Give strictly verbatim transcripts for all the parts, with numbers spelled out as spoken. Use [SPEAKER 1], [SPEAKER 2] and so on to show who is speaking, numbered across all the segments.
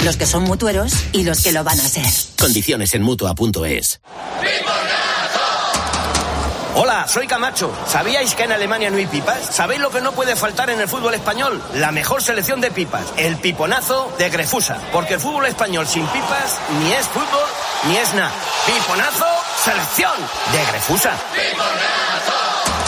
[SPEAKER 1] los que son mutueros y los que lo van a ser.
[SPEAKER 2] Condiciones en mutua punto es.
[SPEAKER 3] Hola, soy Camacho. ¿Sabíais que en Alemania no hay pipas? ¿Sabéis lo que no puede faltar en el fútbol español? La mejor selección de pipas, el piponazo de Grefusa. Porque el fútbol español sin pipas ni es fútbol ni es nada. Piponazo, selección de Grefusa. ¡Piponazo!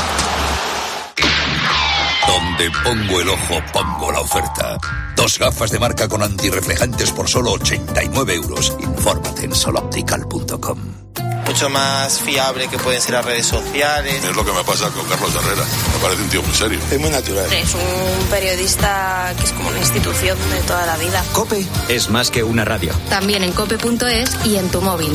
[SPEAKER 4] Donde pongo el ojo, pongo la oferta. Dos gafas de marca con antirreflejantes por solo ochenta y nueve euros. Infórmate en sol optical punto com.
[SPEAKER 5] Mucho más fiable que pueden ser las redes sociales.
[SPEAKER 6] Es lo que me pasa con Carlos Herrera. Me parece un tío muy serio.
[SPEAKER 5] Es muy natural.
[SPEAKER 7] Es un periodista que es como una institución de toda la vida.
[SPEAKER 8] COPE es más que una radio.
[SPEAKER 7] También en cope punto es y en tu móvil.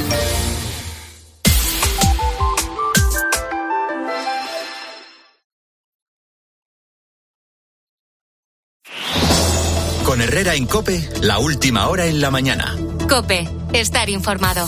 [SPEAKER 8] Con Herrera en COPE, la última hora en la mañana.
[SPEAKER 7] COPE, estar informado.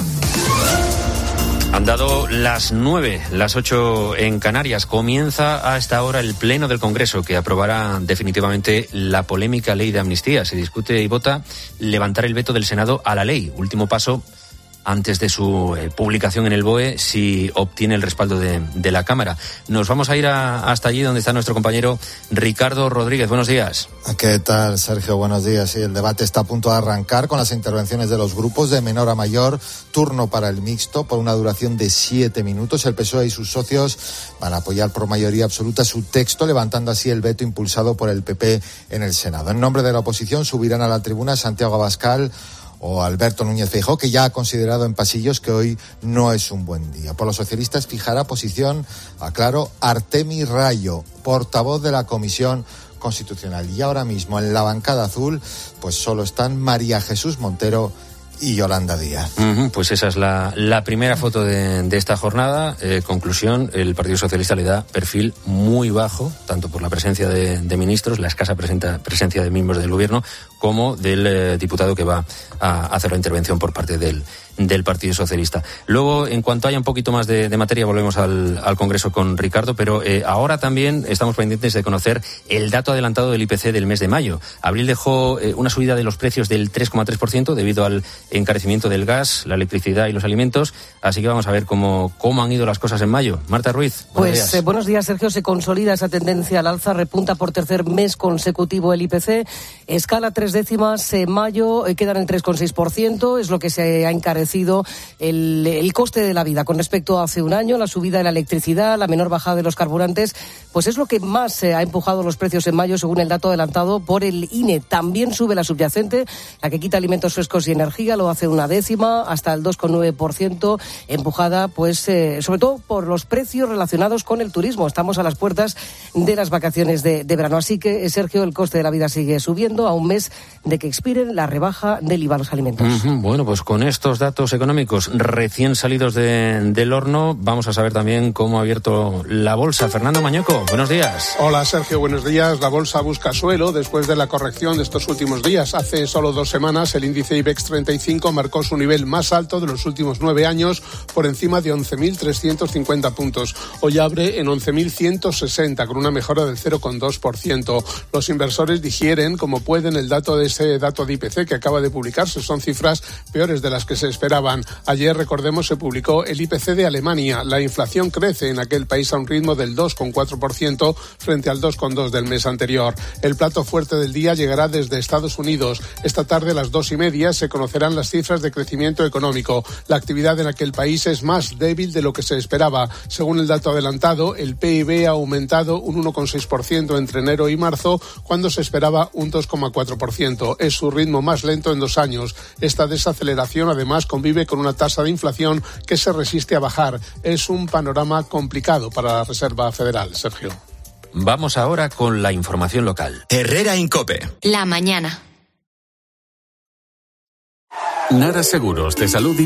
[SPEAKER 9] Han dado las nueve, las ocho en Canarias. Comienza a esta hora el Pleno del Congreso, que aprobará definitivamente la polémica ley de amnistía. Se discute y vota levantar el veto del Senado a la ley. Último paso antes de su eh, publicación en el B O E, si obtiene el respaldo de, de la Cámara. Nos vamos a ir a, hasta allí donde está nuestro compañero Ricardo Rodríguez. Buenos días.
[SPEAKER 10] ¿Qué tal, Sergio? Buenos días. Sí, el debate está a punto de arrancar con las intervenciones de los grupos de menor a mayor. Turno para el mixto por una duración de siete minutos. El P S O E y sus socios van a apoyar por mayoría absoluta su texto, levantando así el veto impulsado por el P P en el Senado. En nombre de la oposición subirán a la tribuna Santiago Abascal o Alberto Núñez Feijóo, que ya ha considerado en pasillos que hoy no es un buen día. Por los socialistas fijará posición, aclaro, Artemi Rayo, portavoz de la Comisión Constitucional. Y ahora mismo en la bancada azul, pues solo están María Jesús Montero y Yolanda Díaz.
[SPEAKER 9] Uh-huh, pues esa es la, la primera foto de, de esta jornada. Eh, conclusión, el Partido Socialista le da perfil muy bajo, tanto por la presencia de, de ministros, la escasa presenta, presencia de miembros del gobierno, como del eh, diputado que va a hacer la intervención por parte del, del Partido Socialista. Luego, en cuanto haya un poquito más de, de materia, volvemos al, al Congreso con Ricardo, pero eh, ahora también estamos pendientes de conocer el dato adelantado del I P C del mes de mayo. Abril dejó eh, una subida de los precios del tres coma tres por ciento debido al encarecimiento del gas, la electricidad y los alimentos, así que vamos a ver cómo, cómo han ido las cosas en mayo. Marta Ruiz, buenos
[SPEAKER 11] pues
[SPEAKER 9] días.
[SPEAKER 11] Eh, buenos días, Sergio. Se consolida esa tendencia al alza, repunta por tercer mes consecutivo el I P C, escala tres décimas en mayo, eh, queda en el tres coma seis por ciento, es lo que se ha encarecido el, el coste de la vida con respecto a hace un año. La subida de la electricidad, la menor bajada de los carburantes, pues es lo que más eh, ha empujado los precios en mayo, según el dato adelantado por el I N E. También sube la subyacente, la que quita alimentos frescos y energía, lo hace una décima, hasta el dos coma nueve por ciento, empujada pues eh, sobre todo por los precios relacionados con el turismo. Estamos a las puertas de las vacaciones de, de verano, así que, Sergio, el coste de la vida sigue subiendo a un mes de que expiren la rebaja del I V A a los alimentos.
[SPEAKER 9] Uh-huh. Bueno, pues con estos datos económicos recién salidos de, del horno, vamos a saber también cómo ha abierto la bolsa. Fernando Mañoco, buenos días.
[SPEAKER 12] Hola, Sergio, buenos días. La bolsa busca suelo después de la corrección de estos últimos días. Hace solo dos semanas el índice IBEX treinta y cinco marcó su nivel más alto de los últimos nueve años, por encima de once mil trescientos cincuenta puntos. Hoy abre en once mil ciento sesenta, con una mejora del cero coma dos por ciento. Los inversores digieren como pueden el dato de ese dato de I P C que acaba de publicarse. Son cifras peores de las que se esperaban. Ayer, recordemos, se publicó el I P C de Alemania. La inflación crece en aquel país a un ritmo del dos coma cuatro por ciento frente al dos coma dos por ciento del mes anterior. El plato fuerte del día llegará desde Estados Unidos. Esta tarde a las dos y media se conocerán las cifras de crecimiento económico. La actividad en aquel país es más débil de lo que se esperaba. Según el dato adelantado, el P I B ha aumentado un uno coma seis por ciento entre enero y marzo, cuando se esperaba un dos coma cuatro por ciento. Es su ritmo más lento en dos años. Esta desaceleración, además, convive con una tasa de inflación que se resiste a bajar. Es un panorama complicado para la Reserva Federal. Sergio.
[SPEAKER 9] Vamos ahora con la información local.
[SPEAKER 8] Herrera en COPE.
[SPEAKER 7] La mañana.
[SPEAKER 13] Nara Seguros de Salud y Vida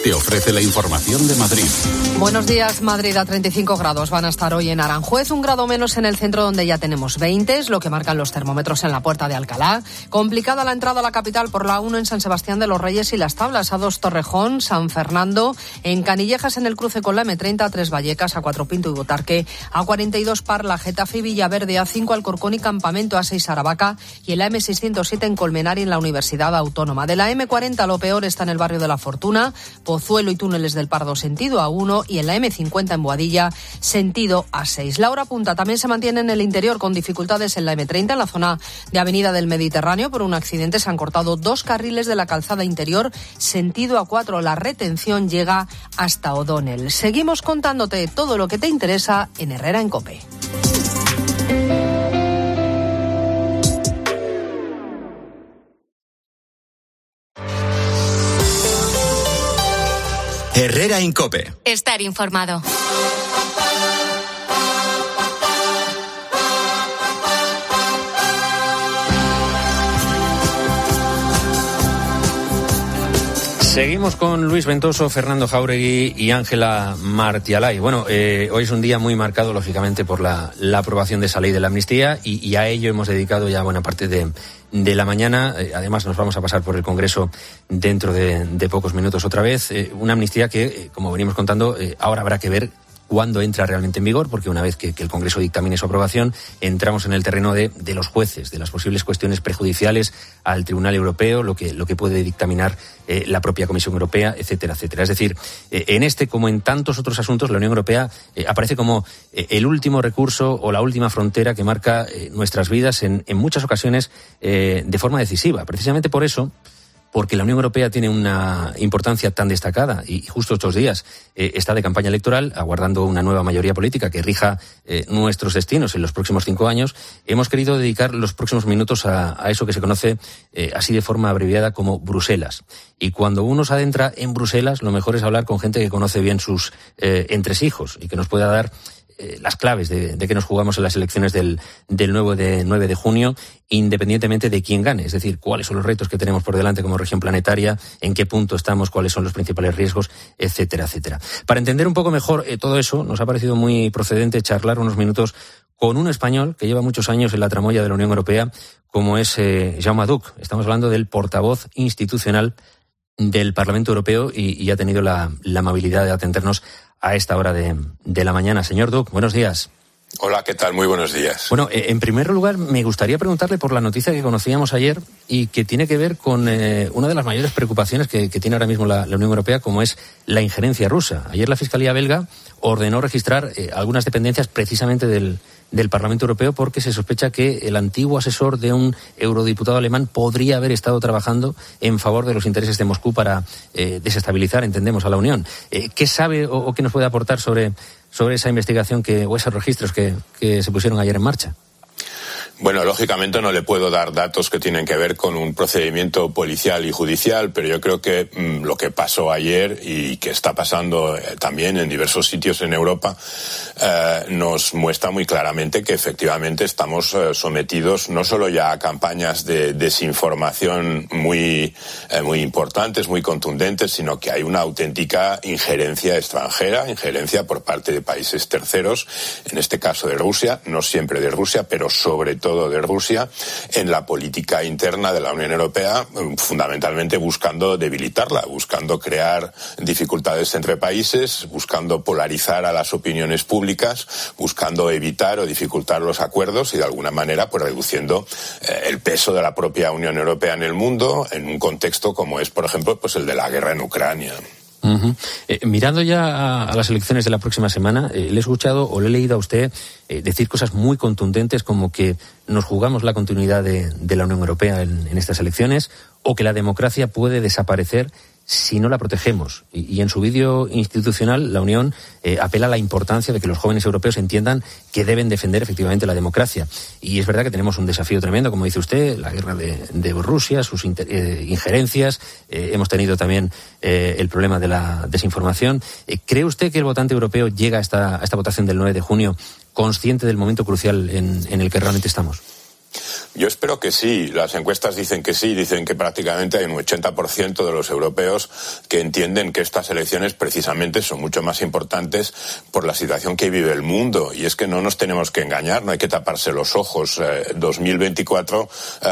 [SPEAKER 13] te ofrece la información de Madrid.
[SPEAKER 14] Buenos días, Madrid a treinta y cinco grados. Van a estar hoy en Aranjuez, un grado menos en el centro donde ya tenemos veinte, es lo que marcan los termómetros en la Puerta de Alcalá. Complicada la entrada a la capital por la uno en San Sebastián de los Reyes y Las Tablas, a dos Torrejón, San Fernando, en Canillejas en el cruce con la eme treinta, a tres Vallecas, a cuatro Pinto y Butarque, a cuarenta y dos Parla, Getafe y Villaverde, a cinco Alcorcón y Campamento, a seis Aravaca y en la eme seiscientos siete en Colmenar y en la Universidad Autónoma. De la eme cuarenta lo peor está en el barrio de La Fortuna, Pozuelo y Túneles del Pardo sentido a uno y en la eme cincuenta en Boadilla sentido a seis. La hora punta también se mantiene en el interior con dificultades en la eme treinta en la zona de Avenida del Mediterráneo. Por un accidente se han cortado dos carriles de la calzada interior sentido a cuatro. La retención llega hasta O'Donnell. Seguimos contándote todo lo que te interesa en Herrera en COPE.
[SPEAKER 8] Herrera en COPE.
[SPEAKER 1] Estar informado.
[SPEAKER 9] Seguimos con Luis Ventoso, Fernando Jáuregui y Ángela Martialay. Bueno, eh, hoy es un día muy marcado, lógicamente, por la, la aprobación de esa ley de la amnistía y, y a ello hemos dedicado ya buena parte de, de la mañana. Eh, además, nos vamos a pasar por el Congreso dentro de, de pocos minutos otra vez. Eh, una amnistía que, eh, como venimos contando, eh, ahora habrá que ver cuándo entra realmente en vigor, porque una vez que, que el Congreso dictamine su aprobación, entramos en el terreno de, de los jueces, de las posibles cuestiones prejudiciales al Tribunal Europeo, lo que, lo que puede dictaminar eh, la propia Comisión Europea, etcétera, etcétera. Es decir, eh, en este, como en tantos otros asuntos, la Unión Europea eh, aparece como eh, el último recurso o la última frontera que marca eh, nuestras vidas en, en muchas ocasiones eh, de forma decisiva. Precisamente por eso, porque la Unión Europea tiene una importancia tan destacada y justo estos días eh, está de campaña electoral, aguardando una nueva mayoría política que rija eh, nuestros destinos en los próximos cinco años, hemos querido dedicar los próximos minutos a, a eso que se conoce eh, así de forma abreviada como Bruselas. Y cuando uno se adentra en Bruselas, lo mejor es hablar con gente que conoce bien sus eh, entresijos y que nos pueda dar eh, las claves de, de que nos jugamos en las elecciones del, del nueve de junio, independientemente de quién gane. Es decir, cuáles son los retos que tenemos por delante como región planetaria, en qué punto estamos, cuáles son los principales riesgos, etcétera, etcétera. Para entender un poco mejor eh, todo eso, nos ha parecido muy procedente charlar unos minutos con un español que lleva muchos años en la tramoya de la Unión Europea, como es eh, Jaume Duch. Estamos hablando del portavoz institucional del Parlamento Europeo y, y ha tenido la, la amabilidad de atendernos a esta hora de, de la mañana. Señor Duch, buenos días.
[SPEAKER 6] Hola, ¿qué tal? Muy buenos días.
[SPEAKER 9] Bueno, eh, en primer lugar, me gustaría preguntarle por la noticia que conocíamos ayer y que tiene que ver con eh, una de las mayores preocupaciones que, que tiene ahora mismo la, la Unión Europea, como es la injerencia rusa. Ayer la Fiscalía belga ordenó registrar eh, algunas dependencias precisamente del, del Parlamento Europeo porque se sospecha que el antiguo asesor de un eurodiputado alemán podría haber estado trabajando en favor de los intereses de Moscú para eh, desestabilizar, entendemos, a la Unión. Eh, ¿Qué sabe o, o qué nos puede aportar sobre... sobre esa investigación que, o esos registros que, que se pusieron ayer en marcha?
[SPEAKER 6] Bueno, lógicamente no le puedo dar datos que tienen que ver con un procedimiento policial y judicial, pero yo creo que mmm, lo que pasó ayer y que está pasando eh, también en diversos sitios en Europa eh, nos muestra muy claramente que efectivamente estamos eh, sometidos no solo ya a campañas de desinformación muy, eh, muy importantes, muy contundentes, sino que hay una auténtica injerencia extranjera, injerencia por parte de países terceros, en este caso de Rusia, no siempre de Rusia, pero sobre todo de Rusia, en la política interna de la Unión Europea, fundamentalmente buscando debilitarla, buscando crear dificultades entre países, buscando polarizar a las opiniones públicas, buscando evitar o dificultar los acuerdos y de alguna manera pues reduciendo eh, el peso de la propia Unión Europea en el mundo en un contexto como es, por ejemplo, pues el de la guerra en Ucrania.
[SPEAKER 9] Uh-huh. Eh, mirando ya a, a las elecciones de la próxima semana, eh, le he escuchado o le he leído a usted eh, decir cosas muy contundentes como que nos jugamos la continuidad de, de la Unión Europea en, en estas elecciones o que la democracia puede desaparecer si no la protegemos. Y, y en su vídeo institucional, la Unión eh, apela a la importancia de que los jóvenes europeos entiendan que deben defender efectivamente la democracia. Y es verdad que tenemos un desafío tremendo, como dice usted, la guerra de, de Rusia, sus inter, eh, injerencias. Eh, hemos tenido también eh, el problema de la desinformación. Eh, ¿Cree usted que el votante europeo llega a esta, a esta votación del nueve de junio consciente del momento crucial en, en el que realmente estamos?
[SPEAKER 6] Yo espero que sí. Las encuestas dicen que sí, dicen que prácticamente hay un ochenta por ciento de los europeos que entienden que estas elecciones precisamente son mucho más importantes por la situación que vive el mundo. Y es que no nos tenemos que engañar, no hay que taparse los ojos. Eh, dos mil veinticuatro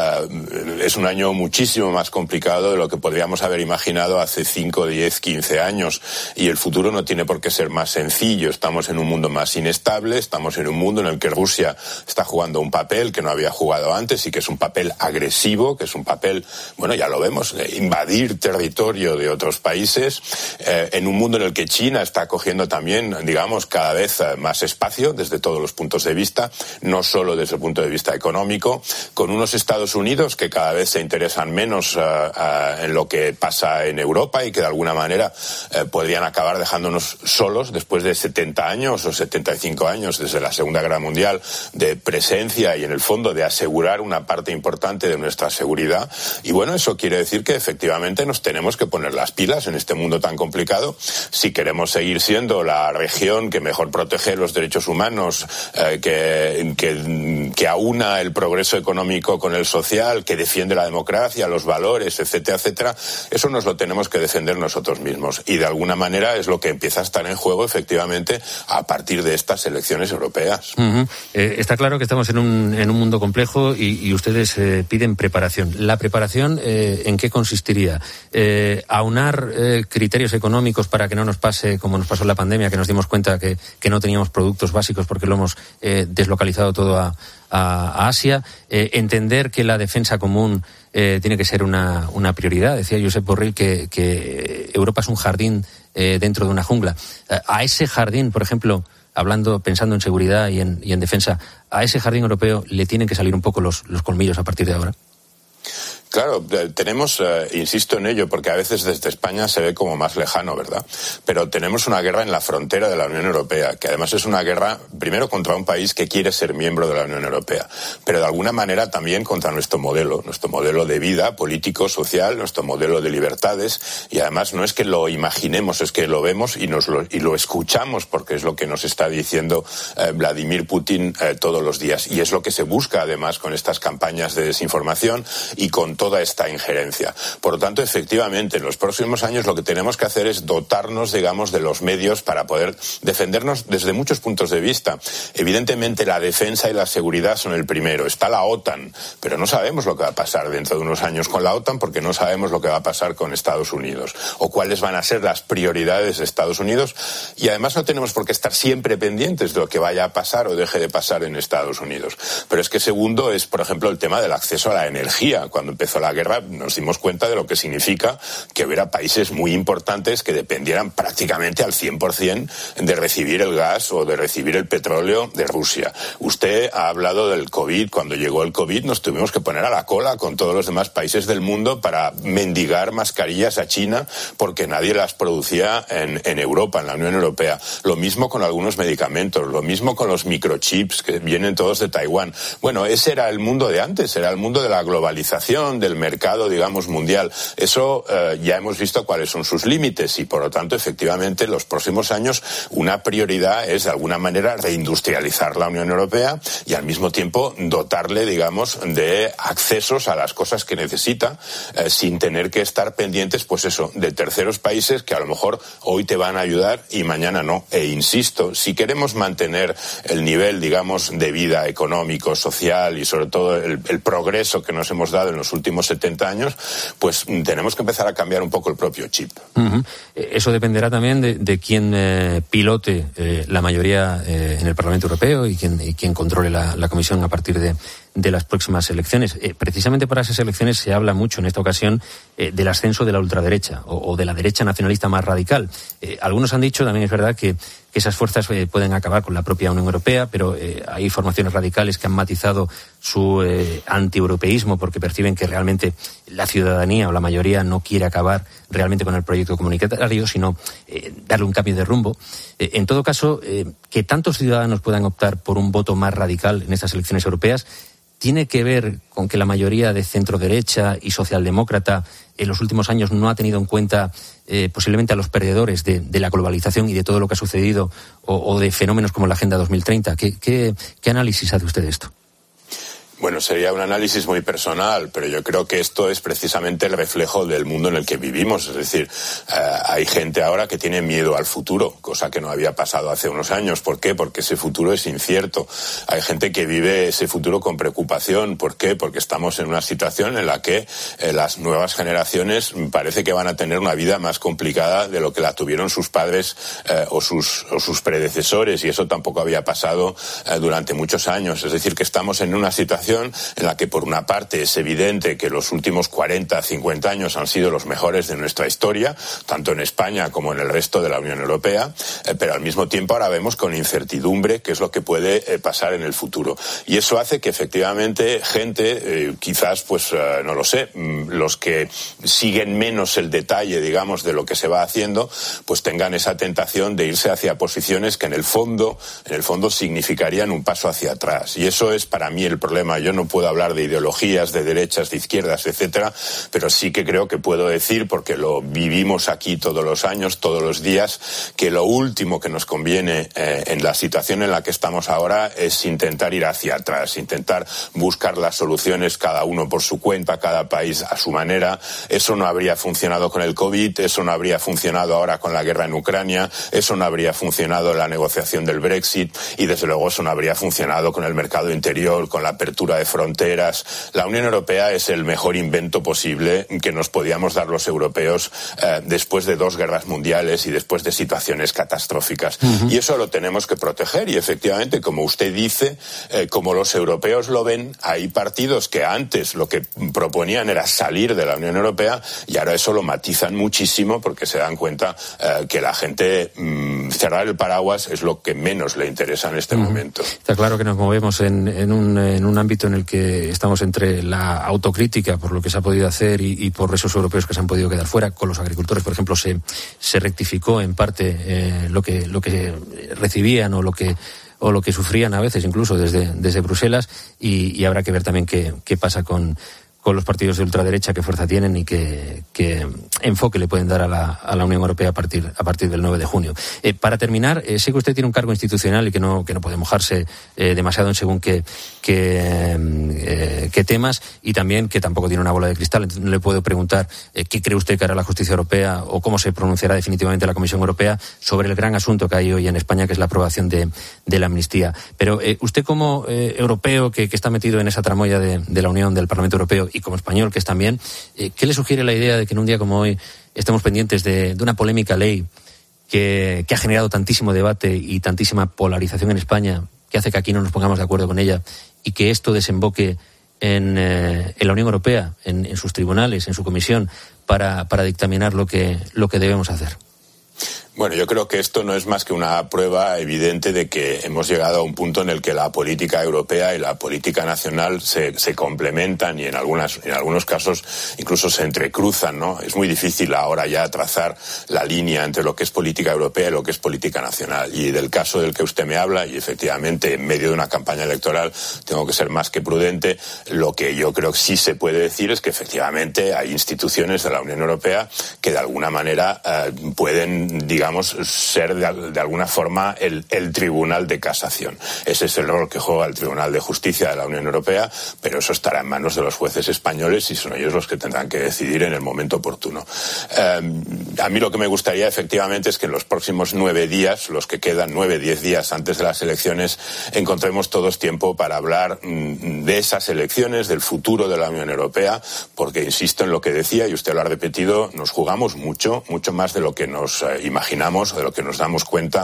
[SPEAKER 6] eh, es un año muchísimo más complicado de lo que podríamos haber imaginado hace cinco, diez, quince años. Y el futuro no tiene por qué ser más sencillo. Estamos en un mundo más inestable, estamos en un mundo en el que Rusia está jugando un papel que no había jugado antes, y que es un papel agresivo, que es un papel, bueno, ya lo vemos, de invadir territorio de otros países, eh, en un mundo en el que China está cogiendo también, digamos, cada vez más espacio desde todos los puntos de vista, no solo desde el punto de vista económico, con unos Estados Unidos que cada vez se interesan menos uh, uh, en lo que pasa en Europa y que de alguna manera uh, podrían acabar dejándonos solos después de setenta años o setenta y cinco años desde la Segunda Guerra Mundial de presencia y en el fondo de asegurar una parte importante de nuestra seguridad. Y bueno, eso quiere decir que efectivamente nos tenemos que poner las pilas en este mundo tan complicado si queremos seguir siendo la región que mejor protege los derechos humanos, eh, que, que, que aúna el progreso económico con el social, que defiende la democracia, los valores, etcétera, etcétera. Eso nos lo tenemos que defender nosotros mismos. Y de alguna manera es lo que empieza a estar en juego efectivamente a partir de estas elecciones europeas.
[SPEAKER 9] Uh-huh. Eh, está claro que estamos en un, en un mundo complejo y Y, y ustedes eh, piden preparación. ¿La preparación eh, en qué consistiría? Eh, ¿Aunar eh, criterios económicos para que no nos pase como nos pasó en la pandemia, que nos dimos cuenta que, que no teníamos productos básicos porque lo hemos eh, deslocalizado todo a, a, a Asia? Eh, ¿Entender que la defensa común eh, tiene que ser una, una prioridad? Decía Josep Borrell que, que Europa es un jardín eh, dentro de una jungla. Eh, a ese jardín, por ejemplo, hablando, pensando en seguridad y en, y en defensa, ¿a ese jardín europeo le tienen que salir un poco los, los colmillos a partir de ahora?
[SPEAKER 6] Claro, tenemos, eh, insisto en ello, porque a veces desde España se ve como más lejano, ¿verdad? Pero tenemos una guerra en la frontera de la Unión Europea, que además es una guerra, primero, contra un país que quiere ser miembro de la Unión Europea, pero de alguna manera también contra nuestro modelo, nuestro modelo de vida político, social, nuestro modelo de libertades, y además no es que lo imaginemos, es que lo vemos y, nos lo, y lo escuchamos, porque es lo que nos está diciendo eh, Vladimir Putin eh, todos los días, y es lo que se busca además con estas campañas de desinformación y con toda esta injerencia. Por lo tanto, efectivamente, en los próximos años lo que tenemos que hacer es dotarnos, digamos, de los medios para poder defendernos desde muchos puntos de vista. Evidentemente, la defensa y la seguridad son el primero. Está la OTAN, pero no sabemos lo que va a pasar dentro de unos años con la OTAN porque no sabemos lo que va a pasar con Estados Unidos o cuáles van a ser las prioridades de Estados Unidos, y además no tenemos por qué estar siempre pendientes de lo que vaya a pasar o deje de pasar en Estados Unidos. Pero es que segundo es, por ejemplo, el tema del acceso a la energía. Cuando empezó la guerra nos dimos cuenta de lo que significa que hubiera países muy importantes que dependieran prácticamente al cien por ciento de recibir el gas o de recibir el petróleo de Rusia. Usted ha hablado del COVID. Cuando llegó el COVID nos tuvimos que poner a la cola con todos los demás países del mundo para mendigar mascarillas a China porque nadie las producía en, en Europa, en la Unión Europea. Lo mismo con algunos medicamentos, lo mismo con los microchips que vienen todos de Taiwán. Bueno, ese era el mundo de antes, era el mundo de la globalización, del mercado, digamos, mundial. Eso eh, ya hemos visto cuáles son sus límites y, por lo tanto, efectivamente, en los próximos años una prioridad es, de alguna manera, reindustrializar la Unión Europea y, al mismo tiempo, dotarle, digamos, de accesos a las cosas que necesita eh, sin tener que estar pendientes, pues eso, de terceros países que a lo mejor hoy te van a ayudar y mañana no. E insisto, si queremos mantener el nivel, digamos, de vida económico, social y, sobre todo, el, el progreso que nos hemos dado en los últimos setenta años, pues tenemos que empezar a cambiar un poco el propio chip.
[SPEAKER 9] Uh-huh. Eso dependerá también de, de quién eh, pilote eh, la mayoría eh, en el Parlamento Europeo y quién, y quién controle la, la Comisión a partir de, de las próximas elecciones. Eh, precisamente para esas elecciones se habla mucho en esta ocasión eh, del ascenso de la ultraderecha o, o de la derecha nacionalista más radical. Eh, algunos han dicho, también es verdad, que que esas fuerzas eh, pueden acabar con la propia Unión Europea, pero eh, hay formaciones radicales que han matizado su eh, antieuropeísmo porque perciben que realmente la ciudadanía o la mayoría no quiere acabar realmente con el proyecto comunitario, sino eh, darle un cambio de rumbo. Eh, en todo caso, eh, que tantos ciudadanos puedan optar por un voto más radical en estas elecciones europeas tiene que ver con que la mayoría de centro-derecha y socialdemócrata en los últimos años no ha tenido en cuenta eh, posiblemente a los perdedores de, de la globalización y de todo lo que ha sucedido o, o de fenómenos como la Agenda dos mil treinta. ¿Qué, qué, qué análisis hace usted de esto?
[SPEAKER 6] Bueno, sería un análisis muy personal, pero yo creo que esto es precisamente el reflejo del mundo en el que vivimos. Es decir, eh, hay gente ahora que tiene miedo al futuro, cosa que no había pasado hace unos años. ¿Por qué? Porque ese futuro es incierto. Hay gente que vive ese futuro con preocupación. ¿Por qué? Porque estamos en una situación en la que eh, las nuevas generaciones parece que van a tener una vida más complicada de lo que la tuvieron sus padres eh, o, sus, o sus predecesores, y eso tampoco había pasado eh, durante muchos años. Es decir, que estamos en una situación en la que por una parte es evidente que los últimos cuarenta, cincuenta años han sido los mejores de nuestra historia, tanto en España como en el resto de la Unión Europea, eh, pero al mismo tiempo ahora vemos con incertidumbre qué es lo que puede eh, pasar en el futuro. Y eso hace que efectivamente gente, eh, quizás pues eh, no lo sé, los que siguen menos el detalle, digamos, de lo que se va haciendo, pues tengan esa tentación de irse hacia posiciones que en el fondo, en el fondo significarían un paso hacia atrás. Y eso es para mí el problema. Yo no puedo hablar de ideologías, de derechas, de izquierdas, etcétera, pero sí que creo que puedo decir, porque lo vivimos aquí todos los años, todos los días, que lo último que nos conviene eh, en la situación en la que estamos ahora es intentar ir hacia atrás, intentar buscar las soluciones cada uno por su cuenta, cada país a su manera. Eso no habría funcionado con el COVID, eso no habría funcionado ahora con la guerra en Ucrania, eso no habría funcionado en la negociación del Brexit, y desde luego eso no habría funcionado con el mercado interior, con la apertura de fronteras. La Unión Europea es el mejor invento posible que nos podíamos dar los europeos eh, después de dos guerras mundiales y después de situaciones catastróficas. Uh-huh. Y eso lo tenemos que proteger, y efectivamente, como usted dice, eh, como los europeos lo ven, hay partidos que antes lo que proponían era salir de la Unión Europea, y ahora eso lo matizan muchísimo porque se dan cuenta eh, que la gente mmm, cerrar el paraguas es lo que menos le interesa en este uh-huh. momento.
[SPEAKER 9] Está claro que nos movemos en, en, un, en un ámbito en el que estamos entre la autocrítica por lo que se ha podido hacer y, y por esos europeos que se han podido quedar fuera. Con los agricultores, por ejemplo, se, se rectificó en parte eh, lo que lo que recibían o lo que o lo que sufrían a veces incluso desde desde Bruselas, y, y habrá que ver también qué qué pasa con con los partidos de ultraderecha, qué fuerza tienen y qué, qué enfoque le pueden dar a la, a la Unión Europea a partir, a partir del nueve de junio. Eh, para terminar, eh, sé que usted tiene un cargo institucional y que no, que no puede mojarse eh, demasiado en según qué, qué, eh, qué temas, y también que tampoco tiene una bola de cristal. Entonces no le puedo preguntar eh, qué cree usted que hará la justicia europea o cómo se pronunciará definitivamente la Comisión Europea sobre el gran asunto que hay hoy en España, que es la aprobación de, de la amnistía. Pero eh, usted como eh, europeo que, que está metido en esa tramoya de, de la Unión, del Parlamento Europeo, y como español que es también, eh, ¿qué le sugiere la idea de que en un día como hoy estemos pendientes de, de una polémica ley que, que ha generado tantísimo debate y tantísima polarización en España, que hace que aquí no nos pongamos de acuerdo con ella, y que esto desemboque en, eh, en la Unión Europea, en, en sus tribunales, en su comisión, para, para dictaminar lo que, lo que debemos hacer?
[SPEAKER 6] Bueno, yo creo que esto no es más que una prueba evidente de que hemos llegado a un punto en el que la política europea y la política nacional se, se complementan y en algunas, en algunos casos incluso se entrecruzan, ¿no? Es muy difícil ahora ya trazar la línea entre lo que es política europea y lo que es política nacional. Y del caso del que usted me habla, y efectivamente en medio de una campaña electoral tengo que ser más que prudente, lo que yo creo que sí se puede decir es que efectivamente hay instituciones de la Unión Europea que de alguna manera eh, pueden, digamos, digamos, ser de, de alguna forma el, el Tribunal de Casación. Ese es el rol que juega el Tribunal de Justicia de la Unión Europea, pero eso estará en manos de los jueces españoles y son ellos los que tendrán que decidir en el momento oportuno. Eh, a mí lo que me gustaría efectivamente es que en los próximos nueve días, los que quedan nueve, diez días antes de las elecciones, encontremos todos tiempo para hablar mm, de esas elecciones, del futuro de la Unión Europea, porque insisto en lo que decía, y usted lo ha repetido, nos jugamos mucho, mucho más de lo que nos eh, imaginamos, de lo que nos damos cuenta,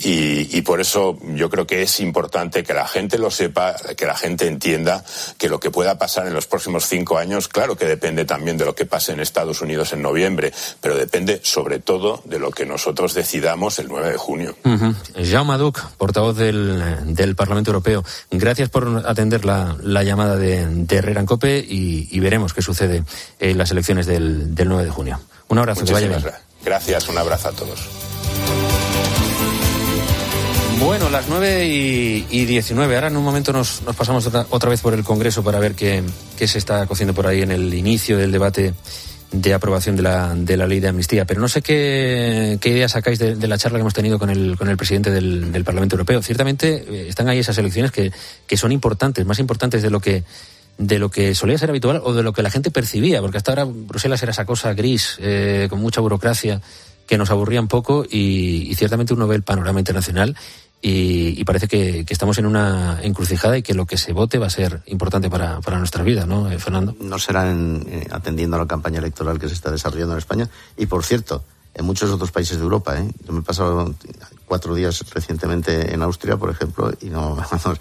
[SPEAKER 6] y, y por eso yo creo que es importante que la gente lo sepa, que la gente entienda que lo que pueda pasar en los próximos cinco años, claro que depende también de lo que pase en Estados Unidos en noviembre, pero depende sobre todo de lo que nosotros decidamos el nueve de junio.
[SPEAKER 9] Uh-huh. Jaume Duch, portavoz del, del Parlamento Europeo, gracias por atender la, la llamada de, de Herrera en COPE, y, y veremos qué sucede en las elecciones del, del nueve de junio. Un abrazo, que vaya bien.
[SPEAKER 6] Gracias, un abrazo a todos.
[SPEAKER 9] Bueno, las nueve y diecinueve. Ahora en un momento nos, nos pasamos otra, otra vez por el Congreso para ver qué, qué se está cociendo por ahí en el inicio del debate de aprobación de la, de la ley de amnistía. Pero no sé qué, qué idea sacáis de, de la charla que hemos tenido con el, con el presidente del, del Parlamento Europeo. Ciertamente eh, están ahí esas elecciones que, que son importantes, más importantes de lo que de lo que solía ser habitual o de lo que la gente percibía, porque hasta ahora Bruselas era esa cosa gris, eh, con mucha burocracia, que nos aburría un poco y, y ciertamente uno ve el panorama internacional y, y parece que, que estamos en una encrucijada y que lo que se vote va a ser importante para, para nuestra vida, ¿no, eh, Fernando?
[SPEAKER 15] No será en, eh, atendiendo a la campaña electoral que se está desarrollando en España y, por cierto, en muchos otros países de Europa, ¿eh? Yo me he pasado cuatro días recientemente en Austria, por ejemplo, y no,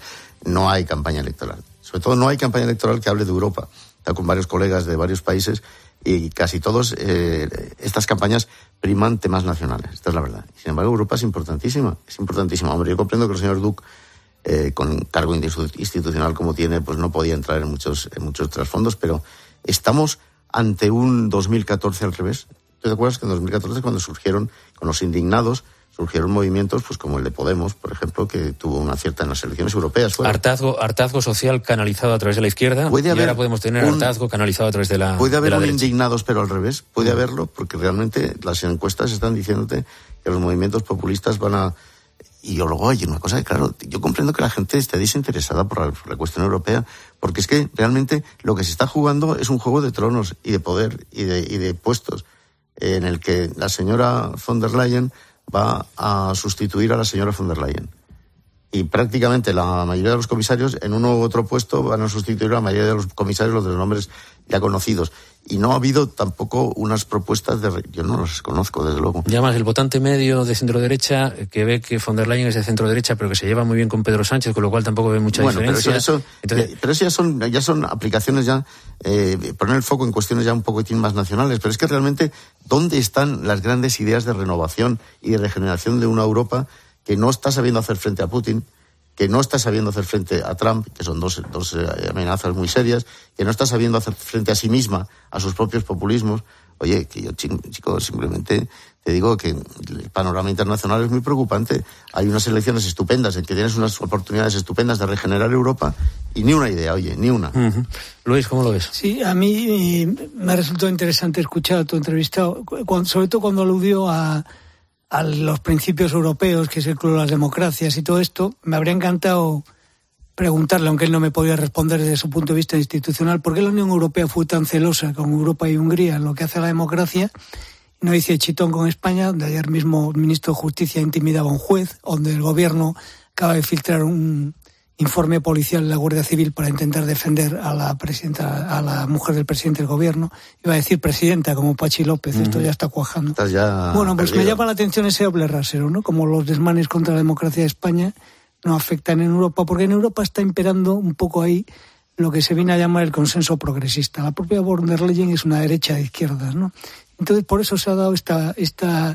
[SPEAKER 15] no hay campaña electoral. Sobre todo no hay campaña electoral que hable de Europa. He estado con varios colegas de varios países y casi todos eh, estas campañas priman temas nacionales. Esta es la verdad. Sin embargo, Europa es importantísima. Es importantísima. Hombre, yo comprendo que el señor Duque, eh, con cargo institucional como tiene, pues no podía entrar en muchos, en muchos trasfondos, pero estamos ante un dos mil catorce al revés. ¿Tú te acuerdas que en dos mil catorce, cuando surgieron con los indignados, surgieron movimientos pues como el de Podemos, por ejemplo, que tuvo una cierta en las elecciones europeas? Fue... Hartazgo,
[SPEAKER 9] hartazgo social canalizado a través de la izquierda, y ahora podemos tener un... hartazgo canalizado a través de la
[SPEAKER 15] Puede haber
[SPEAKER 9] de la
[SPEAKER 15] un
[SPEAKER 9] derecha.
[SPEAKER 15] Indignados, pero al revés. Puede haberlo, porque realmente las encuestas están diciéndote que los movimientos populistas van a... Y yo luego, oye, una cosa que, claro, yo comprendo que la gente esté desinteresada por la, por la cuestión europea, porque es que realmente lo que se está jugando es un juego de tronos y de poder y de, y de puestos, eh, en el que la señora von der Leyen va a sustituir a la señora von der Leyen. Y prácticamente la mayoría de los comisarios en uno u otro puesto van a sustituir a la mayoría de los comisarios, los de los nombres ya conocidos. Y no ha habido tampoco unas propuestas de... Yo no las conozco, desde luego.
[SPEAKER 9] Llamas el votante medio de centro-derecha, que ve que von der Leyen es de centro-derecha, pero que se lleva muy bien con Pedro Sánchez, con lo cual tampoco ve mucha
[SPEAKER 15] bueno,
[SPEAKER 9] diferencia.
[SPEAKER 15] Pero eso, eso, Entonces... pero eso ya son, ya son aplicaciones ya, eh, poner el foco en cuestiones ya un poquitín más nacionales. Pero es que realmente, ¿dónde están las grandes ideas de renovación y de regeneración de una Europa que no está sabiendo hacer frente a Putin, que no está sabiendo hacer frente a Trump, que son dos, dos amenazas muy serias, que no está sabiendo hacer frente a sí misma, a sus propios populismos? Oye, que yo, chico, simplemente te digo que el panorama internacional es muy preocupante. Hay unas elecciones estupendas en que tienes unas oportunidades estupendas de regenerar Europa y ni una idea, oye, ni una.
[SPEAKER 9] Uh-huh. Luis, ¿cómo lo ves?
[SPEAKER 16] Sí, a mí me ha resultado interesante escuchar a tu entrevistado, sobre todo cuando aludió a... a los principios europeos, que es el club de las democracias y todo esto. Me habría encantado preguntarle, aunque él no me podía responder desde su punto de vista institucional, ¿por qué la Unión Europea fue tan celosa con Europa y Hungría en lo que hace a la democracia? No hice chitón con España, donde ayer mismo el ministro de Justicia intimidaba a un juez, donde el gobierno acaba de filtrar un informe policial de la Guardia Civil para intentar defender a la presidenta, a la mujer del presidente del gobierno. Iba a decir presidenta, como Pachi López, uh-huh. Esto ya está cuajando.
[SPEAKER 15] Estás ya
[SPEAKER 16] bueno, pues
[SPEAKER 15] perdido.
[SPEAKER 16] Me llama la atención ese doble rasero, ¿no? Como los desmanes contra la democracia de España no afectan en Europa, porque en Europa está imperando un poco ahí lo que se viene a llamar el consenso progresista. La propia von der Leyen es una derecha de izquierdas, ¿no? Entonces, por eso se ha dado esta, esta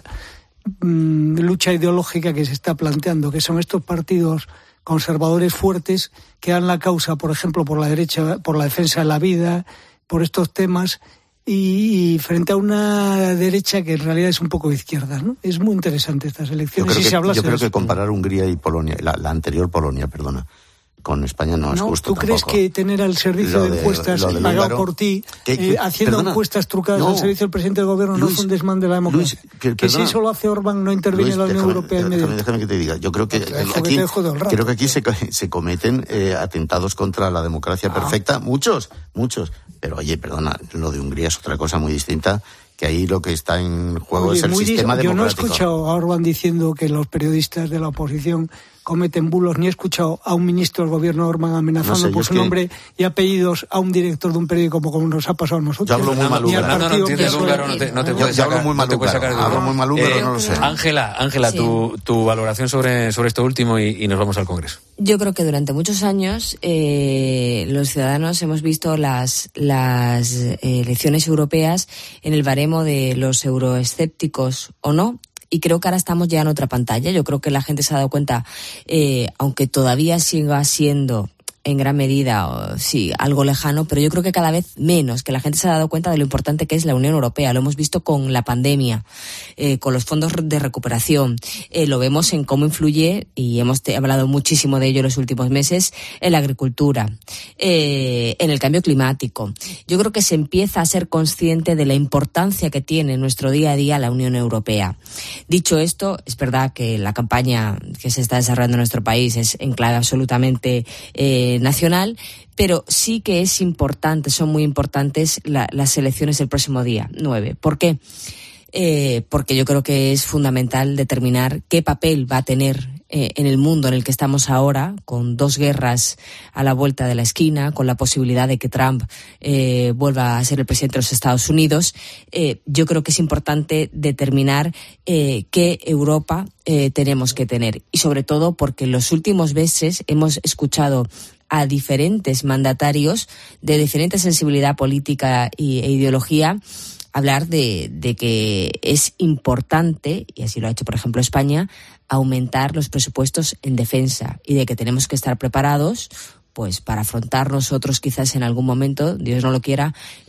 [SPEAKER 16] mmm, lucha ideológica que se está planteando, que son estos partidos conservadores fuertes que dan la causa, por ejemplo, por la derecha, por la defensa de la vida, por estos temas, y, y frente a una derecha que en realidad es un poco de izquierdas, ¿no? Es muy interesante estas elecciones.
[SPEAKER 15] Yo creo,
[SPEAKER 16] si
[SPEAKER 15] que,
[SPEAKER 16] se hablase
[SPEAKER 15] yo creo
[SPEAKER 16] de
[SPEAKER 15] que comparar Hungría y Polonia, la, la anterior Polonia, perdona, con España no es
[SPEAKER 16] no,
[SPEAKER 15] justo
[SPEAKER 16] ¿tú
[SPEAKER 15] tampoco.
[SPEAKER 16] crees que tener al servicio
[SPEAKER 15] de,
[SPEAKER 16] de encuestas
[SPEAKER 15] de
[SPEAKER 16] pagado
[SPEAKER 15] húngaro,
[SPEAKER 16] por ti,
[SPEAKER 15] que, que,
[SPEAKER 16] eh, haciendo
[SPEAKER 15] perdona,
[SPEAKER 16] encuestas trucadas no, al servicio del presidente del gobierno, Luis, no es un desmán de la democracia? Luis, que, que si eso lo hace Orbán, no interviene Luis, la Unión
[SPEAKER 15] déjame,
[SPEAKER 16] Europea en medio.
[SPEAKER 15] Déjame, déjame que te diga, yo creo que
[SPEAKER 16] no,
[SPEAKER 15] aquí,
[SPEAKER 16] que
[SPEAKER 15] creo que aquí se, se cometen eh, atentados contra la democracia ah. perfecta, muchos, muchos. Pero oye, perdona, lo de Hungría es otra cosa muy distinta, que ahí lo que está en juego
[SPEAKER 16] oye,
[SPEAKER 15] es el sistema
[SPEAKER 16] dis-
[SPEAKER 15] democrático.
[SPEAKER 16] Yo no he escuchado a Orbán diciendo que los periodistas de la oposición cometen bulos, ni he escuchado a un ministro del gobierno Orbán amenazando no sé, por su que... nombre y apellidos a un director de un periódico como nos ha pasado a nosotros.
[SPEAKER 15] Yo hablo muy mal húngaro.
[SPEAKER 9] No, no entiendes húngaro, no te, no te
[SPEAKER 15] yo,
[SPEAKER 9] puedes
[SPEAKER 15] yo
[SPEAKER 9] sacar,
[SPEAKER 15] hablo muy mal
[SPEAKER 9] no
[SPEAKER 15] húngaro,
[SPEAKER 9] sacar
[SPEAKER 15] hablo muy mal húngaro,
[SPEAKER 9] eh,
[SPEAKER 15] no lo sé.
[SPEAKER 9] Ángela, Ángela, sí. tu, tu valoración sobre, sobre esto último y, y nos vamos al Congreso.
[SPEAKER 17] Yo creo que durante muchos años eh, los ciudadanos hemos visto las, las eh, elecciones europeas en el baremo de los euroescépticos o no. Y creo que ahora estamos ya en otra pantalla. Yo creo que la gente se ha dado cuenta, eh, aunque todavía siga siendo en gran medida, sí, algo lejano, pero yo creo que cada vez menos, que la gente se ha dado cuenta de lo importante que es la Unión Europea. Lo hemos visto con la pandemia, eh, con los fondos de recuperación, eh, lo vemos en cómo influye, y hemos te, hablado muchísimo de ello en los últimos meses, en la agricultura, eh, en el cambio climático. Yo creo que se empieza a ser consciente de la importancia que tiene en nuestro día a día la Unión Europea. Dicho esto, es verdad que la campaña que se está desarrollando en nuestro país es en clave absolutamente eh, nacional, pero sí que es importante, son muy importantes la, las elecciones del próximo día nueve. ¿Por qué? Eh, porque yo creo que es fundamental determinar qué papel va a tener eh, en el mundo en el que estamos ahora, con dos guerras a la vuelta de la esquina, con la posibilidad de que Trump eh, vuelva a ser el presidente de los Estados Unidos. Eh, yo creo que es importante determinar eh, qué Europa eh, tenemos que tener. Y sobre todo porque en los últimos meses hemos escuchado a diferentes mandatarios de diferente sensibilidad política y, e ideología hablar de, de que es importante, y así lo ha hecho por ejemplo España, aumentar los presupuestos en defensa, y de que tenemos que estar preparados pues para afrontar nosotros quizás en algún momento, Dios no lo quiera,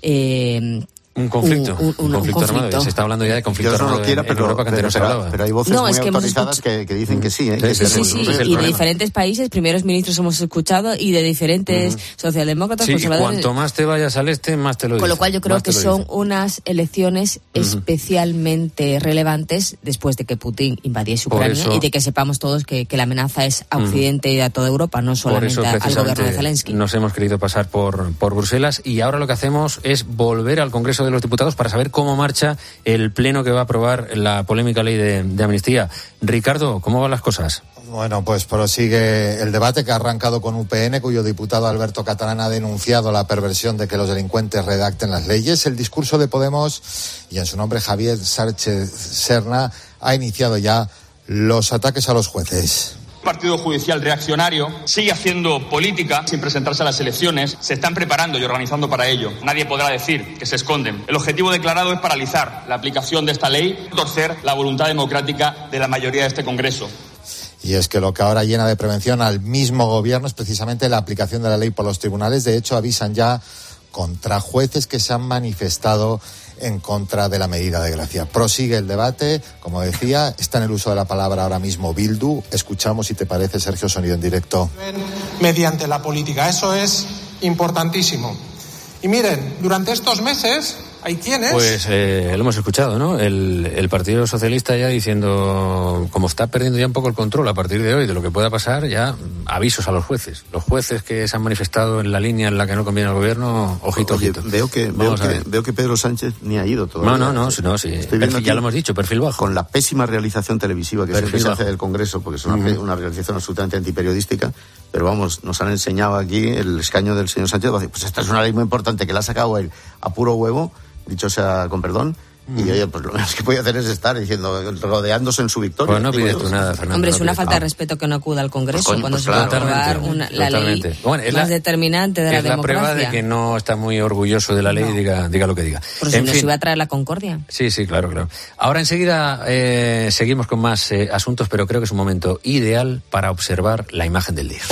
[SPEAKER 17] eh,
[SPEAKER 9] Un conflicto, un, un, un, un conflicto, conflicto armado. Se está hablando ya de conflicto
[SPEAKER 15] Dios no
[SPEAKER 9] armado
[SPEAKER 15] lo quiera,
[SPEAKER 9] en,
[SPEAKER 15] pero,
[SPEAKER 9] en Europa, que antes no se hablaba.
[SPEAKER 15] Pero hay voces
[SPEAKER 17] no,
[SPEAKER 15] muy
[SPEAKER 17] es que
[SPEAKER 15] autorizadas
[SPEAKER 17] escuch...
[SPEAKER 15] que, que dicen que sí. ¿eh?
[SPEAKER 17] Sí,
[SPEAKER 15] que
[SPEAKER 17] sí, sí, sí. Y problema. De diferentes países, primeros ministros hemos escuchado, y de diferentes uh-huh. socialdemócratas,
[SPEAKER 9] sí,
[SPEAKER 17] conservadores.
[SPEAKER 9] Y cuanto más te vayas al este, más te lo dicen.
[SPEAKER 17] Con lo cual yo creo que son dicen. unas elecciones uh-huh. especialmente relevantes después de que Putin invadiese Ucrania, eso, y de que sepamos todos que, que la amenaza es a Occidente uh-huh. y a toda Europa, no solamente al gobierno de Zelensky.
[SPEAKER 9] Nos hemos querido pasar por, por Bruselas, y ahora lo que hacemos es volver al Congreso de los Diputados para saber cómo marcha el pleno que va a aprobar la polémica ley de, de amnistía. Ricardo, ¿cómo van las cosas?
[SPEAKER 10] Bueno, pues prosigue el debate que ha arrancado con U P N, cuyo diputado Alberto Catalán ha denunciado la perversión de que los delincuentes redacten las leyes. El discurso de Podemos, y en su nombre Javier Sánchez Serna, ha iniciado ya los ataques a los jueces.
[SPEAKER 18] Partido judicial reaccionario sigue haciendo política sin presentarse a las elecciones. Se están preparando y organizando para ello. Nadie podrá decir que se esconden. El objetivo declarado es paralizar la aplicación de esta ley, torcer la voluntad democrática de la mayoría de este Congreso.
[SPEAKER 10] Y es que lo que ahora llena de prevención al mismo gobierno es precisamente la aplicación de la ley por los tribunales. De hecho, avisan ya contra jueces que se han manifestado en contra de la medida de gracia. Prosigue el debate, como decía, está en el uso de la palabra ahora mismo Bildu. Escuchamos, si te parece, Sergio, sonido en directo.
[SPEAKER 19] Mediante la política, eso es importantísimo. Y miren, durante estos meses hay quienes...
[SPEAKER 9] Pues eh, lo hemos escuchado, ¿no? El, el Partido Socialista ya diciendo, como está perdiendo ya un poco el control a partir de hoy de lo que pueda pasar, ya avisos a los jueces. Los jueces que se han manifestado en la línea en la que no conviene al gobierno, ojito,
[SPEAKER 15] Oye,
[SPEAKER 9] ojito.
[SPEAKER 15] Veo que, veo que, veo que Pedro Sánchez ni ha ido todavía.
[SPEAKER 9] No, no, no, no sí. Perfil, ya lo hemos dicho, perfil bajo.
[SPEAKER 15] Con la pésima realización televisiva que siempre se hace del Congreso, porque es una, uh-huh. una realización absolutamente antiperiodística, pero vamos, nos han enseñado aquí el escaño del señor Sánchez. Pues esta es una ley muy importante que la ha sacado él a puro huevo, dicho sea con perdón, mm. y oye, pues lo menos que puede hacer es estar diciendo, rodeándose en su victoria.
[SPEAKER 9] Pues no pides tú nada, Fernando.
[SPEAKER 17] Hombre, es
[SPEAKER 9] no
[SPEAKER 17] una falta
[SPEAKER 9] ah.
[SPEAKER 17] de respeto que no acuda al Congreso
[SPEAKER 15] pues,
[SPEAKER 17] cuando
[SPEAKER 15] pues,
[SPEAKER 17] se va
[SPEAKER 15] claro,
[SPEAKER 17] a aprobar una, la
[SPEAKER 9] totalmente.
[SPEAKER 17] ley
[SPEAKER 9] Bueno, es
[SPEAKER 17] más
[SPEAKER 9] la,
[SPEAKER 17] determinante de la
[SPEAKER 9] es
[SPEAKER 17] democracia.
[SPEAKER 9] Es la prueba de que no está muy orgulloso de la ley, no. diga, diga lo que diga.
[SPEAKER 17] Por si nos iba a traer la concordia.
[SPEAKER 9] Sí, sí, claro, claro. Ahora enseguida eh, seguimos con más eh, asuntos, pero creo que es un momento ideal para observar la imagen del día.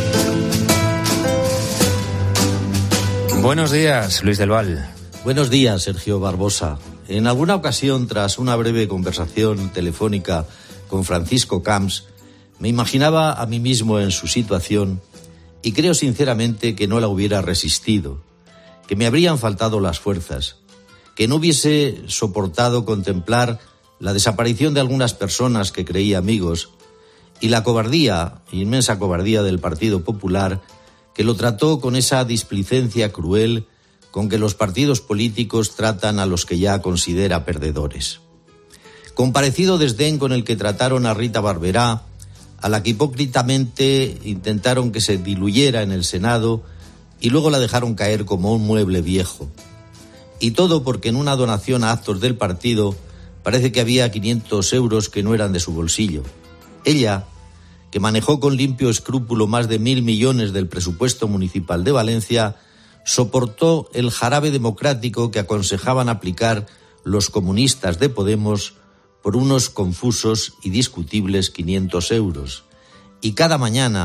[SPEAKER 9] Buenos días, Luis del Val.
[SPEAKER 20] Buenos días, Sergio Barbosa. En alguna ocasión, tras una breve conversación telefónica con Francisco Camps, me imaginaba a mí mismo en su situación y creo sinceramente que no la hubiera resistido, que me habrían faltado las fuerzas, que no hubiese soportado contemplar la desaparición de algunas personas que creía amigos y la cobardía, inmensa cobardía del Partido Popular, que lo trató con esa displicencia cruel con que los partidos políticos tratan a los que ya considera perdedores. Con parecido desdén con el que trataron a Rita Barberá, a la que hipócritamente intentaron que se diluyera en el Senado y luego la dejaron caer como un mueble viejo. Y todo porque en una donación a actos del partido parece que había quinientos euros que no eran de su bolsillo. Ella, que manejó con limpio escrúpulo más de mil millones del presupuesto municipal de Valencia, soportó el jarabe democrático que aconsejaban aplicar los comunistas de Podemos por unos confusos y discutibles quinientos euros. Y cada mañana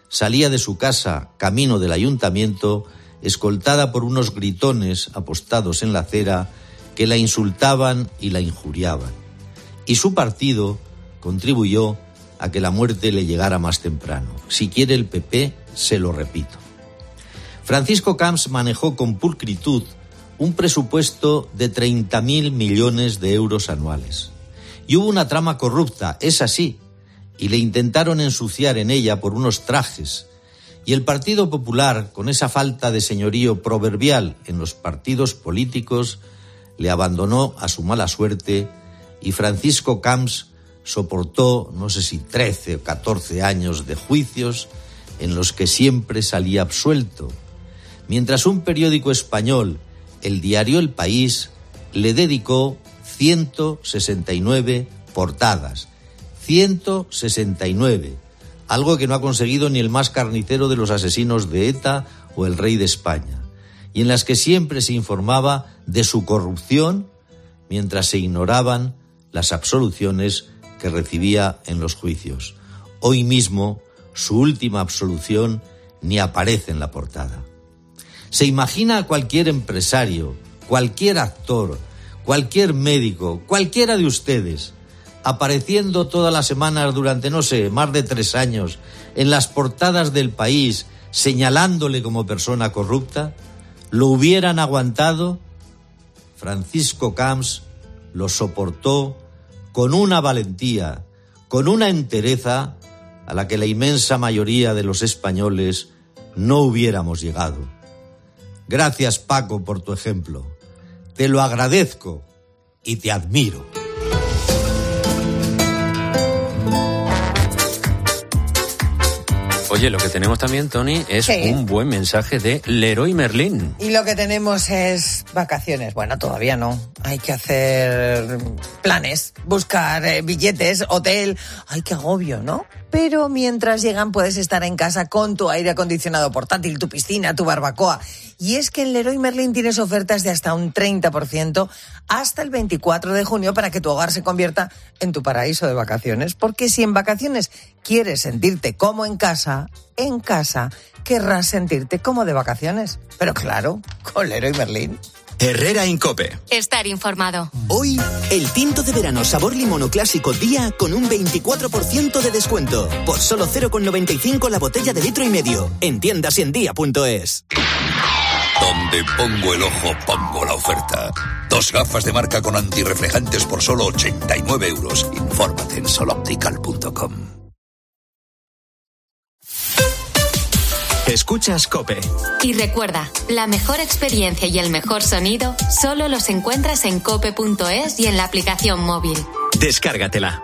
[SPEAKER 20] salía de su casa camino del ayuntamiento, escoltada por unos gritones apostados en la acera que la insultaban y la injuriaban. Y su partido contribuyó a que la muerte le llegara más temprano. Si quiere el P P, se lo repito. Francisco Camps manejó con pulcritud un presupuesto de treinta mil millones de euros anuales. Y hubo una trama corrupta, es así, y le intentaron ensuciar en ella por unos trajes. Y el Partido Popular, con esa falta de señorío proverbial en los partidos políticos, le abandonó a su mala suerte y Francisco Camps soportó, no sé si trece o catorce años de juicios en los que siempre salía absuelto, mientras un periódico español, el diario El País, le dedicó ciento sesenta y nueve portadas. ciento sesenta y nueve, algo que no ha conseguido ni el más carnicero de los asesinos de ETA o el rey de España, y en las que siempre se informaba de su corrupción mientras se ignoraban las absoluciones que recibía en los juicios. Hoy mismo, su última absolución ni aparece en la portada. ¿Se imagina a cualquier empresario, cualquier actor, cualquier médico, cualquiera de ustedes, apareciendo todas las semanas durante, no sé, más de tres años, en las portadas del País, señalándole como persona corrupta? ¿Lo hubieran aguantado? Francisco Camps lo soportó con una valentía, con una entereza a la que la inmensa mayoría de los españoles no hubiéramos llegado. Gracias, Paco, por tu ejemplo. Te lo agradezco y te admiro.
[SPEAKER 9] Oye, lo que tenemos también, Tony, es
[SPEAKER 21] ¿Qué?
[SPEAKER 9] un buen mensaje de Leroy Merlin.
[SPEAKER 21] Y lo que tenemos es vacaciones. Bueno, todavía no. Hay que hacer planes, buscar eh, billetes, hotel. Ay, qué agobio, ¿no? Pero mientras llegan puedes estar en casa con tu aire acondicionado portátil, tu piscina, tu barbacoa. Y es que en Leroy Merlin tienes ofertas de hasta un treinta por ciento hasta el veinticuatro de junio para que tu hogar se convierta en tu paraíso de vacaciones. Porque si en vacaciones quieres sentirte como en casa, en casa querrás sentirte como de vacaciones. Pero claro, con Leroy Merlin.
[SPEAKER 8] Herrera Incope.
[SPEAKER 22] Estar informado.
[SPEAKER 2] Hoy, el tinto de verano sabor limón o clásico día con un veinticuatro por ciento de descuento. Por solo cero coma noventa y cinco la botella de litro y medio. En tiendas y en día punto es.
[SPEAKER 4] Donde pongo el ojo, pongo la oferta. Dos gafas de marca con antirreflejantes por solo ochenta y nueve euros. Infórmate en sol optical punto com.
[SPEAKER 8] Escuchas COPE.
[SPEAKER 22] Y recuerda, la mejor experiencia y el mejor sonido solo los encuentras en cope punto es y en la aplicación móvil.
[SPEAKER 8] Descárgatela.